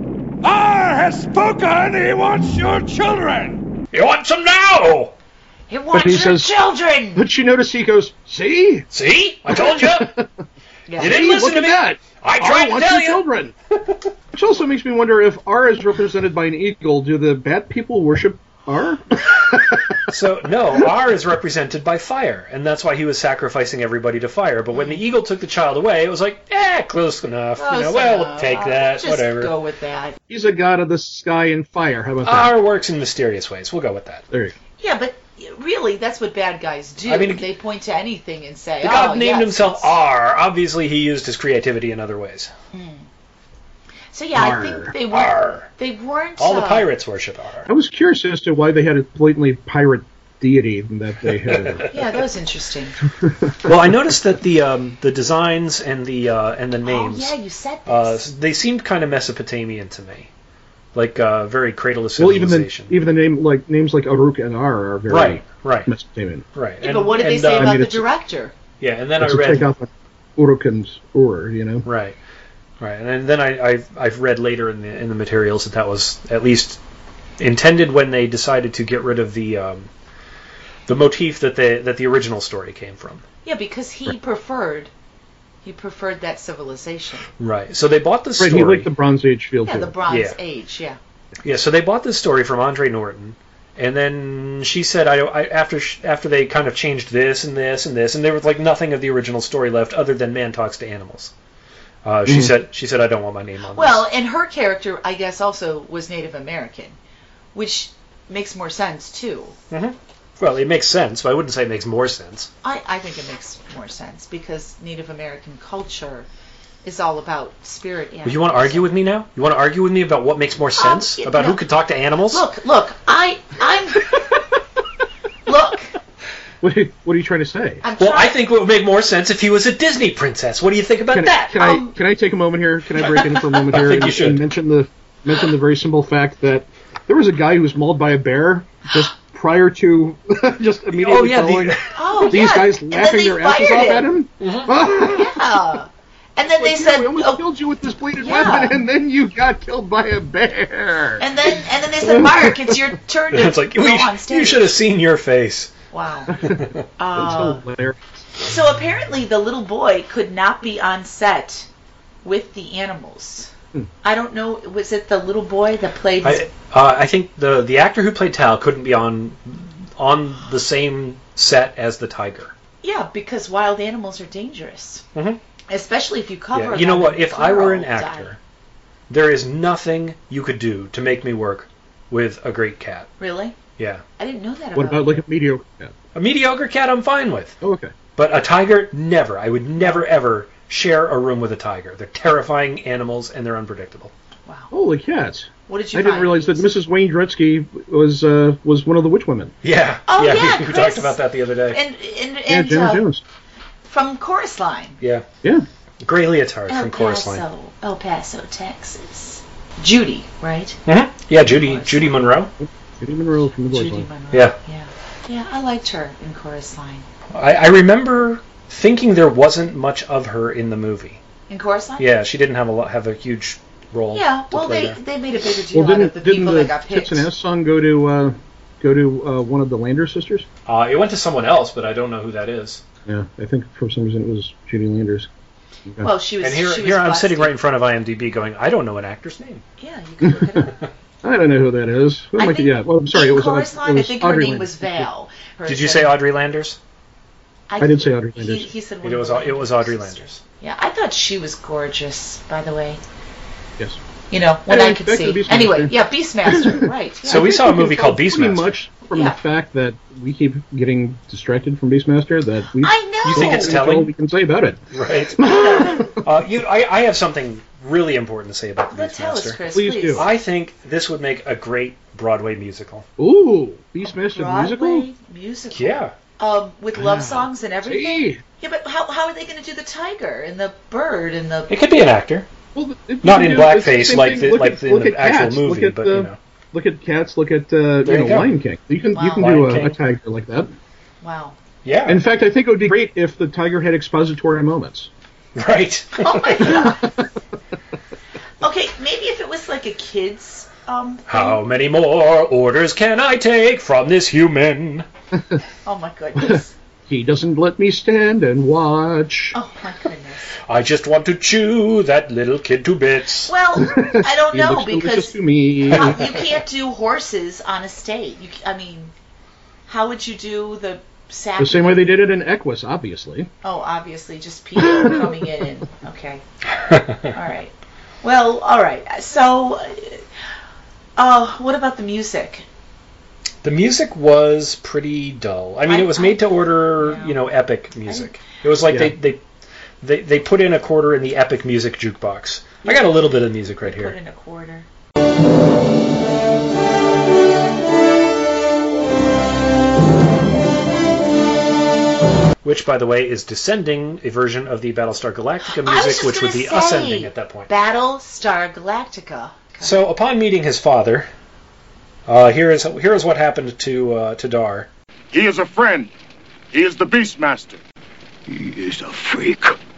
S8: R has spoken. He wants your children.
S3: You want some now?
S5: It wants
S4: he
S5: your
S4: says-
S5: children.
S4: But you notice he goes, "See,
S3: See? I told you.
S5: Yeah.
S3: You didn't
S4: See,
S3: listen
S4: look
S3: to
S4: at
S3: me.
S4: that.
S3: I
S4: R
S3: tried to
S4: wants
S3: tell
S4: your
S3: you.
S4: children." Which also makes me wonder if R is represented by an eagle. Do the bat people worship R?
S3: So, no, R is represented by fire, and that's why he was sacrificing everybody to fire. But when the eagle took the child away, it was like, eh, close enough. you know,
S5: Close
S3: well,
S5: enough.
S3: we'll take that,
S5: Just
S3: whatever.
S5: go with that.
S4: He's a god of the sky and fire. How about that?
S3: R works in mysterious ways. We'll go with that.
S4: There you go.
S5: Yeah, but really, that's what bad guys do.
S3: I mean,
S5: they point to anything and say,
S3: The
S5: "Oh,
S3: god named
S5: yes,
S3: himself
S5: it's-"
S3: R. Obviously, he used his creativity in other ways.
S5: So yeah,
S4: Arr.
S5: I think they weren't.
S3: R.
S5: They weren't.
S3: All the
S5: uh,
S3: pirates worship R.
S4: I was curious as to why they had a blatantly pirate deity that they had.
S5: Yeah, that was interesting.
S3: Well, I noticed that the um, the designs and the uh, and the names,
S5: Oh yeah, you said
S3: uh,
S5: this.
S3: they seemed kind of Mesopotamian to me, like uh, very cradle of
S4: Well, even the
S3: civilization.
S4: even the name like names like Uruk and Ar are very
S3: right, right,
S4: Mesopotamian.
S3: right.
S5: yeah, but what did they
S3: and,
S5: say
S3: uh,
S5: about
S4: mean,
S5: the
S4: it's-
S5: director?
S3: Yeah, and then I
S4: It's a
S3: read
S4: takeoff on Uruk and Ur, you know.
S3: right, right, and then I, I've I've read later in the in the materials that that was at least intended when they decided to get rid of the um, the motif that the that the original story came from.
S5: Yeah, because he preferred. He preferred that civilization.
S3: Right. So they bought this
S4: Right,
S3: story.
S4: he liked the Bronze Age feel
S5: Yeah,
S4: too.
S5: the Bronze
S3: Yeah.
S5: Age. Yeah.
S3: Yeah, so they bought this story from Andre Norton, and then she said, I, I after sh- after they kind of changed this and this and this, and there was like nothing of the original story left other than man talks to animals. Uh, she
S4: Mhm.
S3: said, she said, I don't want my name on
S5: Well, and her character, I guess, also was Native American, which makes more sense too.
S3: this. hmm Well, it makes sense, but I wouldn't say it makes more sense.
S5: I, I think it makes more sense because Native American culture is all about spirit animals.
S3: Well, you want to argue with me now? You want to argue with me about what makes more sense?
S5: yeah,
S3: about
S5: no.
S3: who could talk to animals?
S5: Look, look, I, I'm, look,
S4: What, are- what are you trying to say?
S5: I'm
S3: Well,
S5: trying.
S3: I think it would make more sense if he was a Disney princess. What do you think about
S4: Can,
S3: that?
S4: can I
S5: Um,
S4: can I take a moment here? Can I break in for a moment
S3: I
S4: here
S3: think
S4: and,
S3: you should.
S4: and mention the mention the very simple fact that there was a guy who was mauled by a bear just prior to just immediately
S3: Oh, yeah, the-
S4: following
S5: oh,
S4: these
S5: yeah.
S4: guys
S5: and then
S4: laughing
S5: they
S4: their asses
S5: fired
S4: off at him.
S5: Yeah. And then they
S4: Like, yeah,
S5: said,
S4: we almost
S5: oh,
S4: killed you with this bladed
S5: Yeah.
S4: weapon, and then you got killed by a bear.
S5: and then and then they said, Mark, it's your turn to
S3: It's like,
S5: go
S3: we,
S5: on stage.
S3: you should have seen your face.
S5: Wow.
S4: That's
S5: Uh,
S4: hilarious.
S5: so apparently the little boy could not be on set with the animals.
S4: Hmm.
S5: I don't know. Was it the little boy that played?
S3: I, uh, I think the the actor who played Tal couldn't be on on the same set as the tiger.
S5: Yeah, because wild animals are dangerous,
S3: Mhm.
S5: especially if you cover.
S3: Yeah.
S5: them
S3: You know what?
S5: in
S3: If I were an
S5: fur, die.
S3: actor, there is nothing you could do to make me work with a great cat.
S5: Really?
S3: Yeah.
S5: I didn't know that
S4: What
S5: about
S4: about like a mediocre? Yeah.
S3: A mediocre cat I'm fine with.
S4: Oh, okay.
S3: But a tiger, never. I would never, ever share a room with a tiger. They're terrifying animals, and they're unpredictable.
S5: Wow.
S4: Holy cats!
S5: What did you
S4: I didn't
S5: find?
S4: realize that Missus Wayne Gretzky was uh, was one of the witch women.
S3: Yeah.
S5: Oh,
S3: yeah,
S5: yeah,
S3: we, we
S5: Chris.
S3: talked about that the other day.
S5: And and,
S4: Yeah,
S5: and
S4: James
S5: uh,
S4: Jones.
S5: from Chorus Line.
S3: yeah.
S4: Yeah.
S3: Gray Leotard
S5: El
S3: from Chorus
S5: Paso,
S3: Line.
S5: El Paso, Texas. Judy, right?
S3: hmm Yeah, Judy
S5: Chorus
S3: Judy
S5: Line.
S3: Monroe.
S4: Judy Monroe from the Boys
S5: Judy
S4: Line.
S5: Monroe.
S3: Yeah.
S5: Yeah. Yeah, I liked her in Chorus Line.
S3: I, I remember thinking there wasn't much of her in the movie.
S5: In Chorus Line?
S3: Yeah, she didn't have a lot, have a huge role.
S5: Yeah,
S3: to
S5: well,
S3: play
S5: they,
S3: there.
S5: they made a bigger deal
S4: Well,
S5: out
S4: didn't
S5: of the
S4: didn't
S5: people
S4: the
S5: that got
S4: Tits
S5: picked.
S4: and Ass song go to uh, go to uh, one of the Lander sisters?
S3: Uh, it went to someone else, but I don't know who that is.
S4: Yeah, I think for some reason it was Judy Landers. Okay.
S5: Well, she was.
S3: And here,
S5: she was
S3: here I'm
S5: busted.
S3: sitting right in front of IMDb, going, I don't know an actor's name.
S5: Yeah, you can look it up.
S4: I don't know who that is. Who am
S5: I
S4: I,
S5: think
S4: yeah, well, I'm sorry,
S5: in
S4: it was,
S5: Chorus
S4: it
S5: Line,
S4: was
S5: I think
S4: Audrey
S5: her name
S4: Landers.
S5: was Val. Her
S3: Did you
S5: second-
S3: say Audrey Landers?
S4: I did say Audrey
S5: he,
S4: Landers.
S5: he said
S3: It
S5: one
S3: was
S5: of the
S3: it was Audrey
S5: sisters.
S3: Landers.
S5: Yeah, I thought she was gorgeous, by the way.
S4: Yes.
S5: You know, when
S4: Anyway,
S5: I could
S4: back to the
S5: see.
S4: Beastmaster.
S5: Anyway, yeah, Beastmaster, right. Yeah.
S3: So we
S4: I think
S3: saw a
S4: you can
S3: movie
S4: tell
S3: called
S4: Pretty
S3: Beastmaster.
S4: much from
S5: Yeah.
S4: the fact that we keep getting distracted from Beastmaster that we.
S5: I know.
S3: You think it's
S4: that's all
S3: telling?
S4: we can say about it.
S3: Right. uh, you, I, I have something really important to say about the
S5: But tell us,
S3: Beastmaster.
S5: Chris,
S4: Please
S5: please.
S4: do.
S3: I think this would make a great Broadway musical.
S4: Ooh, Beastmaster the
S5: Broadway
S4: musical.
S5: musical.
S3: Yeah.
S5: Um, with love
S4: Wow.
S5: songs and everything.
S4: Gee.
S5: Yeah, but how how are they going to do the tiger and the bird and the?
S3: It could be an actor.
S4: Well, if you
S3: Not
S4: can
S3: in
S4: do- it's
S3: blackface
S4: same
S3: like
S4: thing.
S3: the-
S4: Look
S3: like
S4: at-
S3: in
S4: look
S3: the
S4: at
S3: actual
S4: Cats.
S3: movie,
S4: Look at,
S3: but,
S4: uh,
S3: you know.
S4: Look at Cats. Look at uh,
S3: There
S4: you
S3: you
S4: know
S3: go.
S4: Lion King. You can you
S5: Wow.
S4: can
S3: Lion
S4: do a,
S3: King.
S4: a tiger like that.
S5: Wow.
S3: Yeah.
S4: In fact, I think it would be great if the tiger had expository moments.
S3: Right.
S5: Oh my god. Okay, maybe if it was like a kid's um thing.
S3: How many more orders can I take from this human?
S5: Oh my goodness.
S4: He doesn't let me stand and watch.
S5: Oh my goodness.
S3: I just want to chew that little kid to bits.
S5: Well, I don't
S4: He
S5: know
S4: looks delicious
S5: because
S4: to me.
S5: how- you can't do horses on a state. You, ca- I mean, how would you do the sack?
S4: The same way they did it in Equus, obviously.
S5: Oh, obviously, just people coming in and okay. All right. Well, all right. So, uh, what about the music?
S3: The music was pretty dull. I mean,
S5: I-
S3: it was made to order,
S5: Yeah.
S3: you know, epic music. It was like
S4: Yeah.
S3: they, they they they put in a quarter in the epic music jukebox. I got a little bit of music right
S5: Put
S3: here.
S5: in a quarter.
S3: Which, by the way, is descending a version of the Battlestar Galactica
S5: I was
S3: music,
S5: just
S3: which would
S5: gonna
S3: be
S5: say,
S3: ascending at that point.
S5: Battlestar Galactica.
S3: So, upon meeting his father, uh, here is here is what happened to uh, to Dar.
S8: He is a friend. He is the Beastmaster.
S9: He is a freak.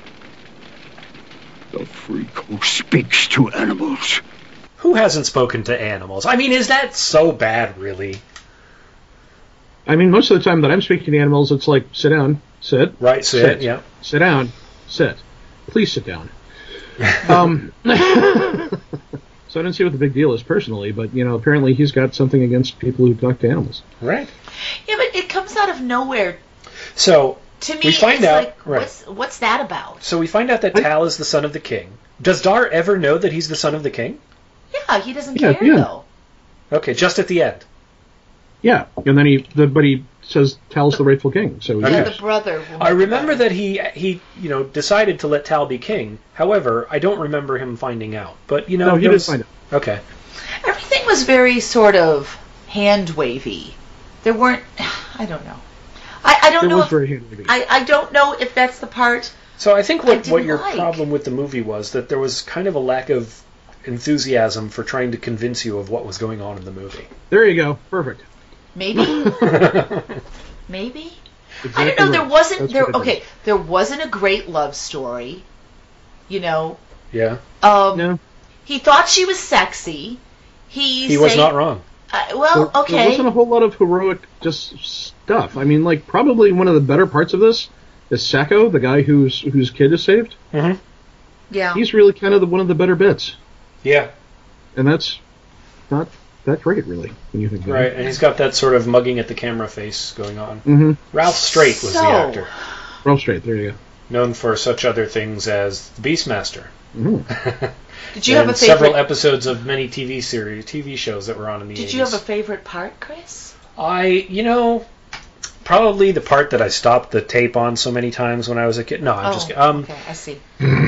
S9: The freak who speaks to animals.
S3: Who hasn't spoken to animals? I mean, is that so bad, really?
S4: I mean, most of the time that I'm speaking to animals, it's like, sit down, sit.
S3: Right, sit,
S4: sit.
S3: yeah.
S4: Sit down, sit. Please sit down. um, so I don't see what the big deal is personally, but, you know, apparently he's got something against people who talk to animals.
S3: Right.
S5: Yeah, but it comes out of nowhere.
S3: So,
S5: To me,
S3: we find
S5: it's
S3: out,
S5: like,
S3: right.
S5: what's, what's that about?
S3: So we find out that Tal is the son of the king. Does Dar ever know that he's the son of the king?
S5: Yeah, he doesn't
S4: Yeah,
S5: care,
S4: yeah.
S5: though.
S3: Okay, just at the end.
S4: Yeah, and then he, the, but he says Tal's the rightful king, so he
S3: Okay.
S5: Yeah,
S4: cares.
S5: the brother. Will
S3: I
S5: know
S3: remember
S5: about it.
S3: that he he you know decided to let Tal be king. However, I don't remember him finding out. But you know,
S4: No, he
S3: there
S4: did
S3: was-
S4: find it.
S3: Okay.
S5: Everything was very sort of hand wavy. There weren't. I don't know. I, I don't
S4: It
S5: know.
S4: was
S5: If,
S4: very handy.
S5: I I don't know if that's the part.
S3: So I think
S5: I
S3: what
S5: didn't
S3: what your
S5: like.
S3: problem with the movie was that there was kind of a lack of enthusiasm for trying to convince you of what was going on in the movie.
S4: There you go. Perfect.
S5: Maybe. Maybe. I
S4: Exactly
S5: don't know. There
S4: right.
S5: wasn't
S4: That's
S5: there.
S4: what it
S5: Okay,
S4: is.
S5: there wasn't a great love story. You know.
S3: Yeah.
S5: Um.
S4: No.
S5: He thought she was sexy. He.
S3: He was
S5: say-
S3: not wrong.
S5: Uh, well,
S4: There,
S5: okay.
S4: there wasn't a whole lot of heroic just stuff. I mean, like, probably one of the better parts of this is Sacco, the guy whose whose kid is saved.
S3: Mm-hmm.
S5: yeah.
S4: He's really kind of the, one of the better bits,
S3: Yeah.
S4: and that's not that great, really, when you think about
S3: Right.
S4: it.
S3: And he's got that sort of mugging at the camera face going on.
S4: Mm-hmm.
S3: Ralph Straight was
S5: So-
S3: the actor,
S4: Ralph Straight. There you go.
S3: known for such other things as the Beastmaster.
S4: Mm-hmm.
S5: Did you have
S3: and
S5: a favorite?
S3: several episodes of many T V series, T V shows that were on in the
S5: Did
S3: eighties.
S5: you have a favorite part, Chris?
S3: I, you know, probably the part that I stopped the tape on so many times when I was a kid. No, I'm
S5: oh,
S3: just kidding. Um,
S5: okay, I see.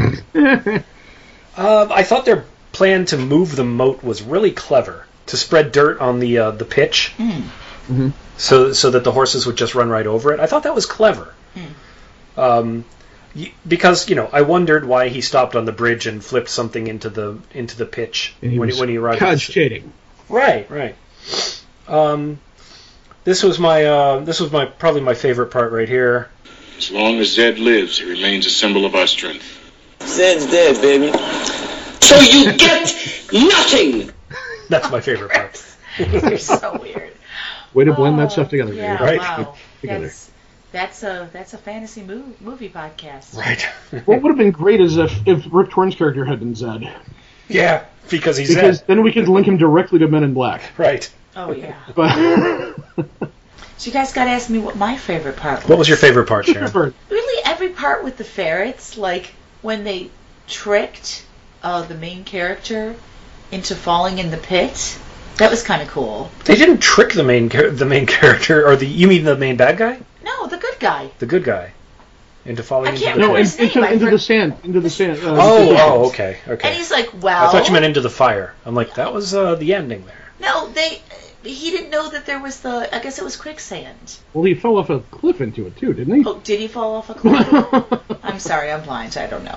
S3: uh, I thought their plan to move the moat was really clever. To spread dirt on the uh, the pitch,
S5: Mm.
S4: Mm-hmm.
S3: so so that the horses would just run right over it. I thought that was clever.
S5: Hmm.
S3: Um, y- because you know, I wondered why he stopped on the bridge and flipped something into the into the pitch
S4: And he
S3: when
S4: was
S3: he when he arrived. at the ci-
S4: cogitating.
S3: Right, right. Um, this was my uh, this was my probably my favorite part right here.
S6: As long as Zed lives, he remains a symbol of our strength.
S10: Zed's dead, baby. So you get nothing!
S3: That's my favorite part.
S5: You're so weird.
S4: Way to blend that
S5: Oh,
S4: stuff together,
S5: Yeah,
S4: Dave.
S3: Right?
S5: wow.
S4: Together.
S5: That's, that's a that's a fantasy movie, movie podcast.
S3: Right.
S4: What would have been great is if, if Rip Torn's character had been Zed.
S3: Yeah, because he's
S4: Because
S3: Zed.
S4: then we could link him directly to Men in Black.
S3: Right.
S5: Oh yeah.
S4: But
S5: So you guys got to ask me what my favorite part was.
S3: What was your favorite part, Sharon?
S5: Really, every part with the ferrets, like when they tricked uh, the main character into falling in the pit. That was kind of cool.
S3: They didn't trick the main char- the main character, or the you mean the main bad guy,
S5: No, the good guy.
S3: the good guy, into falling
S5: I
S3: into
S5: can't
S3: the
S4: no,
S5: remember
S3: pit.
S4: in,
S5: his name,
S4: into,
S5: I
S4: into
S5: for-
S4: the sand. Into the sand. Uh,
S3: Oh,
S4: into the
S3: oh,
S4: bushes.
S3: okay, okay.
S5: And he's like, well.
S3: I thought you meant into the fire. I'm like, that was uh, the ending there.
S5: No, they. He didn't know that there was the. I guess it was quicksand.
S4: Well, he fell off a cliff into it too, didn't he?
S5: Oh, did he fall off a cliff? I'm sorry, I'm blind. I don't know.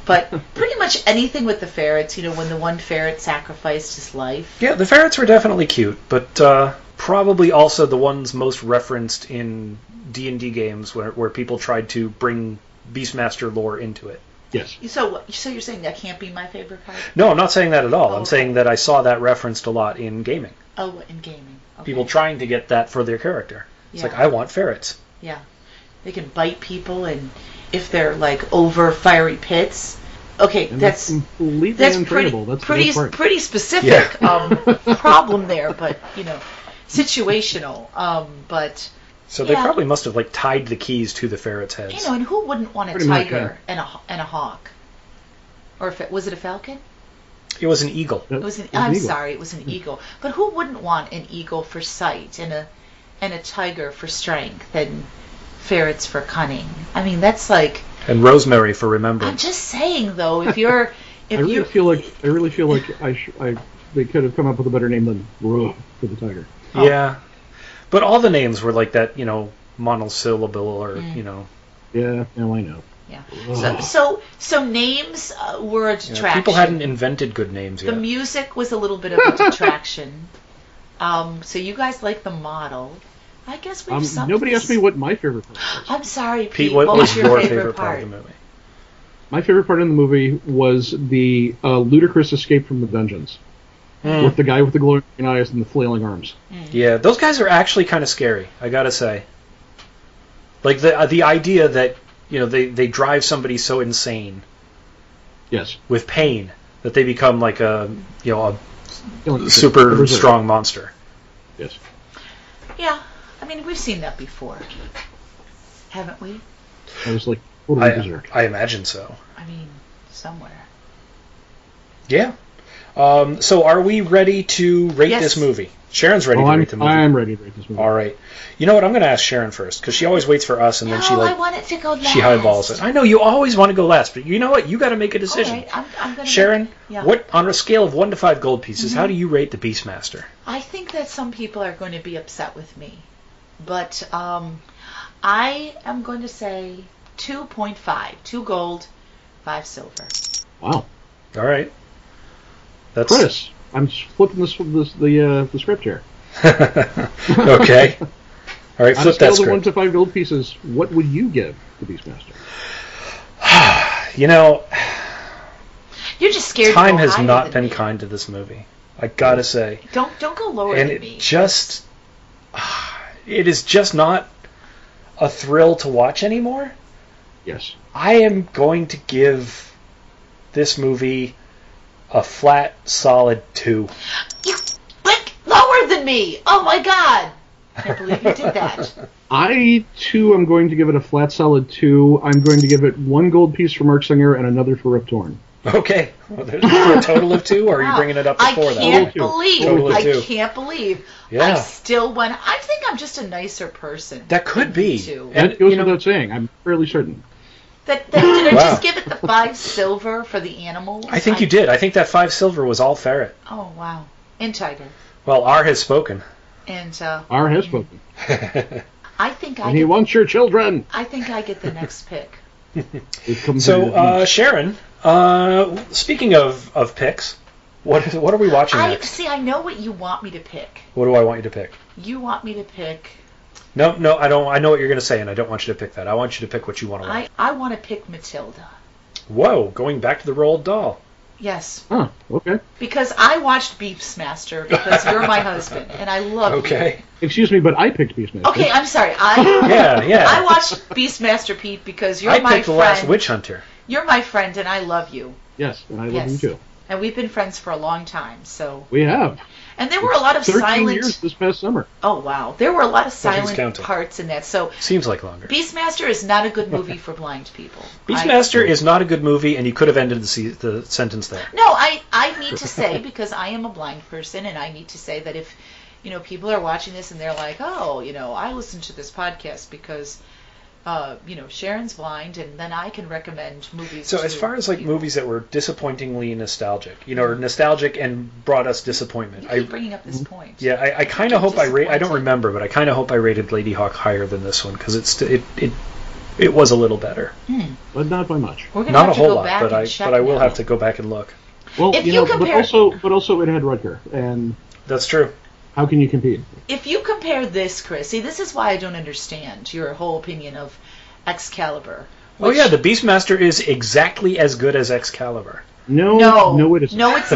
S5: But pretty much anything with the ferrets, you know, when the one ferret sacrificed his life.
S3: Yeah, the ferrets were definitely cute, but uh, probably also the ones most referenced in D and D games where, where people tried to bring Beastmaster lore into it.
S4: Yes.
S5: So, so you're saying that can't be my favorite part?
S3: No, I'm not saying that at all.
S5: Oh,
S3: I'm
S5: okay.
S3: saying that I saw that referenced a lot in gaming.
S5: Oh, in gaming. Okay.
S3: People trying to get that for their character. It's
S5: Yeah.
S3: like, I want ferrets.
S5: Yeah. They can bite people, and if they're like over fiery pits. Okay,
S4: And
S5: that's
S4: completely
S5: that's pretty
S4: untrainable. That's the
S5: pretty
S4: best part.
S5: pretty specific um, problem there, but you know, situational. Um, but
S3: So they
S5: yeah.
S3: probably must have like tied the keys to the ferrets' heads.
S5: You know, and who wouldn't want a
S3: Pretty much,
S5: tiger and a and a hawk? Or if it, was it a falcon?
S3: It was an eagle.
S5: It was an, I'm sorry, it was an eagle. But who wouldn't want an eagle for sight and a and a tiger for strength and ferrets for cunning? I mean, that's like
S3: And rosemary for
S5: I'm
S3: remembrance.
S5: just saying though, if you're
S4: I
S5: if
S4: really
S5: you
S4: feel like I really feel like I, sh- I they could have come up with a better name than Ruh for the tiger.
S3: Yeah. But all the names were like that, you know, monosyllable or,
S5: Mm.
S3: you know.
S4: Yeah, now I know.
S5: Yeah. So so, so names uh, were a
S3: Yeah,
S5: detraction.
S3: people hadn't invented good names
S5: The
S3: yet.
S5: music was a little bit of a detraction. um, so you guys like the model. I guess we've
S4: Um,
S5: summed
S4: nobody
S5: this.
S4: asked me what my favorite part was.
S5: I'm sorry, Pete.
S3: Pete, what,
S5: what
S3: was
S5: was
S3: your,
S5: your
S3: favorite, part?
S5: part?
S3: of the movie?
S4: My favorite part in the movie was the uh, ludicrous escape from the dungeons.
S3: Mm.
S4: With the guy with the glowing eyes and the flailing arms.
S3: Yeah, those guys are actually kind of scary, I gotta say. Like, the uh, the idea that, you know, they, they drive somebody so insane.
S4: Yes.
S3: With pain, that they become like a, you know,
S4: Yeah,
S3: a
S4: like
S3: super
S4: a berserk.
S3: strong monster.
S4: Yes.
S5: Yeah, I mean we've seen that before, haven't we?
S4: I was like, totally
S3: I,
S4: berserk.
S3: I imagine so.
S5: I mean, somewhere.
S3: Yeah. Um, so are we ready to rate
S5: Yes.
S3: this movie? Sharon's ready
S4: Oh,
S3: to
S4: I'm,
S3: rate the movie.
S4: I'm ready to rate this movie.
S3: All right. You know what? I'm going to ask Sharon first because she always waits for us and then she
S5: No, I
S3: like
S5: want it to go last.
S3: she highballs it. I know you always want to go last, but you know what? You got to make a decision.
S5: All right, I'm, I'm gonna
S3: Sharon,
S5: make- yeah.
S3: what on a scale of one to five gold pieces,
S5: Mhm.
S3: how do you rate the Beastmaster?
S5: I think that some people are going to be upset with me, but um, I am going to say two point five. Two gold, five silver.
S4: Wow.
S3: All right. That's
S4: Chris, I'm flipping this, this the uh, the script here.
S3: okay. All right,
S4: On a
S3: flip
S4: scale
S3: that
S4: of one
S3: script.
S4: to five gold pieces, what would you give the Beastmaster?
S3: You know,
S5: You're just scared.
S3: time
S5: to go
S3: has
S5: higher
S3: not
S5: than
S3: been
S5: me.
S3: kind to this movie. I gotta say.
S5: Don't don't go lower
S3: And
S5: than
S3: it
S5: me.
S3: just, it is just not a thrill to watch anymore.
S4: Yes.
S3: I am going to give this movie a flat, solid two.
S5: You went lower than me. Oh my god! I can't believe you did that.
S4: I, too, am going to give it a flat solid two. I'm going to give it one gold piece for Mark Singer and another for Rip Torn.
S3: Okay, well, there's for a total of two, or are you
S5: Wow.
S3: bringing it up to
S5: I
S3: four?
S5: can't
S3: that
S5: believe.
S3: Total of
S5: I
S3: two.
S5: can't believe.
S3: Yeah.
S5: I still went. I think I'm just a nicer person.
S3: That could
S5: than
S3: be.
S5: you two.
S3: And,
S4: That goes
S3: you know-
S4: without saying. I'm fairly certain.
S5: That, that, did I
S3: Wow.
S5: just give it the five silver for the animals?
S3: I think you did. I think that five silver was all ferret.
S5: Oh wow! And tiger.
S3: Well, R has spoken.
S5: And uh,
S4: R has spoken.
S5: I think I.
S4: And he
S5: Get,
S4: wants your children.
S5: I think I get the next pick.
S4: It comes
S3: So,
S4: in the
S3: uh,
S4: beach.
S3: Sharon, uh, speaking of, of picks, what is, what are we watching
S5: I
S3: next?
S5: see. I know what you want me to pick.
S3: What do I want you to pick?
S5: You want me to pick.
S3: No, no, I don't. I know what you're going to say, and I don't want you to pick that. I want you to pick what you want to watch.
S5: I I want to pick Matilda.
S3: Whoa, going back to the Roald Dahl.
S5: Yes,
S4: Huh, okay.
S5: because I watched Beastmaster because you're my husband and I love you.
S3: Okay.
S4: Excuse me, but I picked Beastmaster.
S5: Okay, I'm sorry. I
S3: Yeah, yeah.
S5: I watched Beastmaster Pete because you're
S3: I
S5: my
S3: picked the
S5: friend.
S3: last Witch Hunter.
S5: You're my friend and I love you.
S4: Yes, and I love
S5: Yes.
S4: you too.
S5: And we've been friends for a long time. So
S4: We have.
S5: and there were a lot of
S4: thirteen
S5: silent.
S4: years this past summer.
S5: Oh wow, there were a lot of
S3: Well, who's
S5: silent
S3: counting?
S5: parts in that. So
S3: Seems like longer.
S5: Beastmaster is not a good movie for blind people.
S3: Beastmaster is not a good movie, and you could have ended the, se- the sentence there.
S5: No, I, I need to say, because I am a blind person, and I need to say that if, you know, people are watching this and they're like, oh, you know, I listen to this podcast because, uh, you know, Sharon's blind, and then I can recommend movies
S3: So
S5: to
S3: as far as like
S5: people.
S3: movies that were disappointingly nostalgic, you know, or nostalgic and brought us disappointment,
S5: You
S3: I
S5: keep bringing up this point.
S3: yeah, I, I kind of
S5: You're
S3: hope I rate. I don't
S5: disappointed.
S3: remember, but I kind of hope I rated Lady Hawk higher than this one because it's it it It was a little better.
S5: Hmm.
S4: But not by much.
S5: We're gonna
S3: Not
S5: have
S3: a
S5: to
S3: whole
S5: go
S3: lot,
S5: back
S3: but
S5: and
S3: I
S5: check
S3: but I will
S5: now.
S3: have to go back and look.
S4: Well,
S5: If
S4: you
S5: you
S4: know,
S5: compare-
S4: but also, but also it had Rutger, and
S3: That's true.
S4: how can you compete?
S5: If you compare this, Chris, see, this is why I don't understand your whole opinion of Excalibur.
S3: Oh yeah, the Beastmaster is exactly as good as Excalibur.
S4: No,
S5: No,
S4: no, it isn't.
S5: no, it's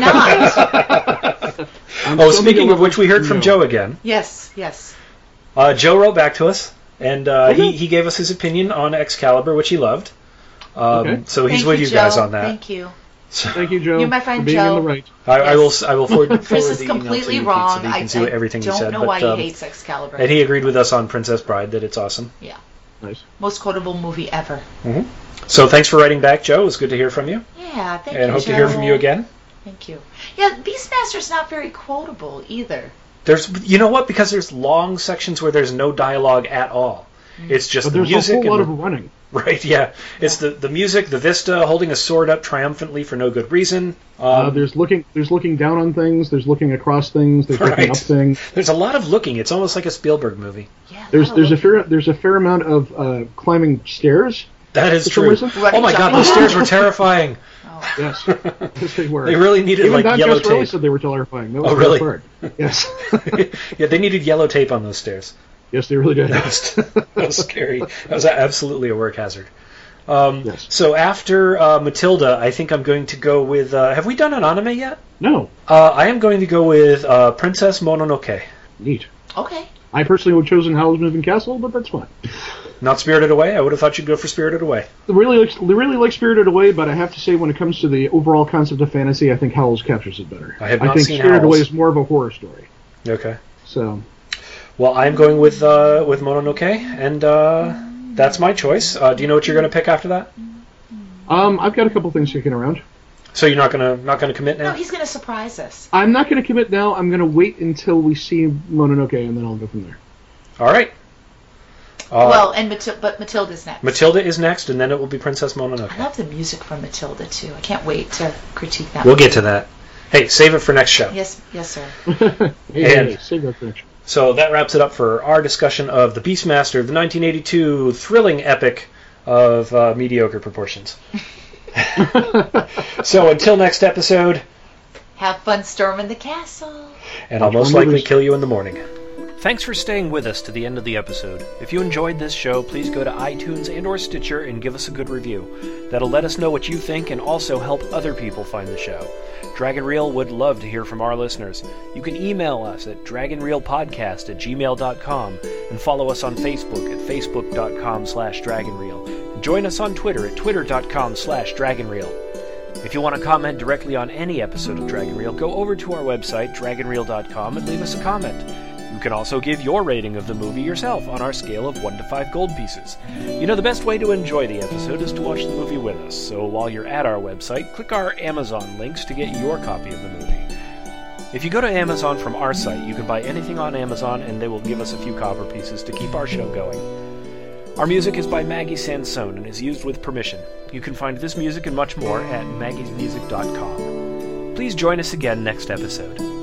S5: not.
S4: On
S3: Oh,
S4: so many
S3: speaking of which, we heard
S4: levels,
S3: from
S4: no.
S3: Joe again.
S5: Yes, yes.
S3: Uh, Joe wrote back to us, and uh,
S4: Okay.
S3: he, he gave us his opinion on Excalibur, which he loved. Um,
S4: Okay.
S3: So he's
S5: Thank
S3: with
S5: you,
S3: you guys
S5: Joe.
S3: on that.
S5: Thank you.
S4: Thank you, Joe.
S5: You're my friend
S4: for being
S5: Joe.
S4: in the right.
S3: I, I will I will forward,
S5: Chris
S3: forward
S5: is
S3: the email to
S5: completely
S3: you, Pete,
S5: wrong.
S3: so that you
S5: I,
S3: can see
S5: I
S3: everything
S5: don't
S3: he said.
S5: know
S3: but,
S5: why
S3: um,
S5: he hates Excalibur.
S3: And he agreed with us on Princess Bride that it's awesome.
S5: yeah,
S4: Nice.
S5: most quotable movie ever.
S3: hmm So thanks for writing back, Joe. It was good to hear from you,
S5: Yeah, thank you,
S3: and hope
S5: Joe.
S3: to hear from you again.
S5: Thank you. Yeah, Beastmaster's not very quotable either.
S3: There's, you know what? Because there's long sections where there's no dialogue at all. It's just
S4: But
S3: the
S4: there's
S3: music.
S4: a whole lot
S3: and
S4: of running.
S3: Right, yeah. It's the, the music, the vista, holding a sword up triumphantly for no good reason. Um,
S4: Uh, there's looking, there's looking down on things. There's looking across things. There's looking
S3: Right.
S4: up things.
S3: there's a lot of looking. It's almost like a Spielberg movie.
S5: Yeah,
S4: There's
S5: lot of
S4: there's a
S5: looking.
S4: fair there's a fair amount of uh, climbing stairs.
S3: That is
S4: For some
S3: true.
S4: reason?
S3: Oh my god, those stairs were terrifying.
S5: Oh.
S4: Yes, yes they were.
S3: They really needed
S4: Even
S3: like
S4: Don
S3: yellow
S4: Cascarelli
S3: tape.
S4: said they were terrifying. That was
S3: Oh,
S4: the
S3: really?
S4: best part. Yes,
S3: Yeah, they needed yellow tape on those stairs.
S4: yes, they really did.
S3: That was, that was scary. That was absolutely a work hazard. Um,
S4: Yes.
S3: So after uh, Matilda, I think I'm going to go with. Uh, have we done an anime yet?
S4: No,
S3: Uh, I am going to go with uh, Princess Mononoke.
S4: neat.
S5: Okay.
S4: I personally would have chosen Howl's Moving Castle, but that's fine.
S3: Not Spirited Away. I would have thought you'd go for Spirited Away.
S4: I really like, really like Spirited Away, but I have to say, when it comes to the overall concept of fantasy, I think Howl's captures it better.
S3: I have
S4: I
S3: not
S4: think
S3: seen
S4: Spirited
S3: Howl's.
S4: Away is more of a horror story.
S3: Okay.
S4: So,
S3: Well, I'm going with uh, with Mononoke, and uh, that's my choice. Uh, do you know what you're going to pick after that?
S4: um, I've got a couple things kicking around.
S3: So you're not gonna not gonna commit
S5: No,
S3: now?
S5: he's going to surprise us.
S4: I'm not going to commit now. I'm going to wait until we see Mononoke, and then I'll go from there.
S3: All right. Uh,
S5: well, and Matil- but Matilda's next.
S3: Matilda is next, and then it will be Princess Mononoke.
S5: I love the music from Matilda too. I can't wait to critique that.
S3: We'll get to that. Hey, save it for next show.
S5: Yes, yes, sir.
S4: Hey,
S3: And-
S4: hey, save that for next show.
S3: So that wraps it up for our discussion of the Beastmaster, the nineteen eighty-two thrilling epic of uh, mediocre proportions. So until next episode,
S5: Have fun storming the castle.
S3: and I'll
S4: Watch
S3: most
S4: more
S3: likely
S4: movies.
S3: kill you in the morning. Thanks for staying with us to the end of the episode. If you enjoyed this show, please go to iTunes and or Stitcher and give us a good review. That'll let us know what you think and also help other people find the show. Dragon Reel would love to hear from our listeners. You can email us at dragonreelpodcast at gmail dot com and follow us on Facebook at facebook.com slash dragonreel. And join us on Twitter at twitter.com slash dragonreel. If you want to comment directly on any episode of Dragon Reel, go over to our website, dragonreel dot com, and leave us a comment. You can also give your rating of the movie yourself on our scale of one to five gold pieces. You know, the best way to enjoy the episode is to watch the movie with us, so while you're at our website, click our Amazon links to get your copy of the movie. If you go to Amazon from our site, you can buy anything on Amazon and they will give us a few copper pieces to keep our show going. Our music is by Maggie Sansone and is used with permission. You can find this music and much more at maggies music dot com. Please join us again next episode.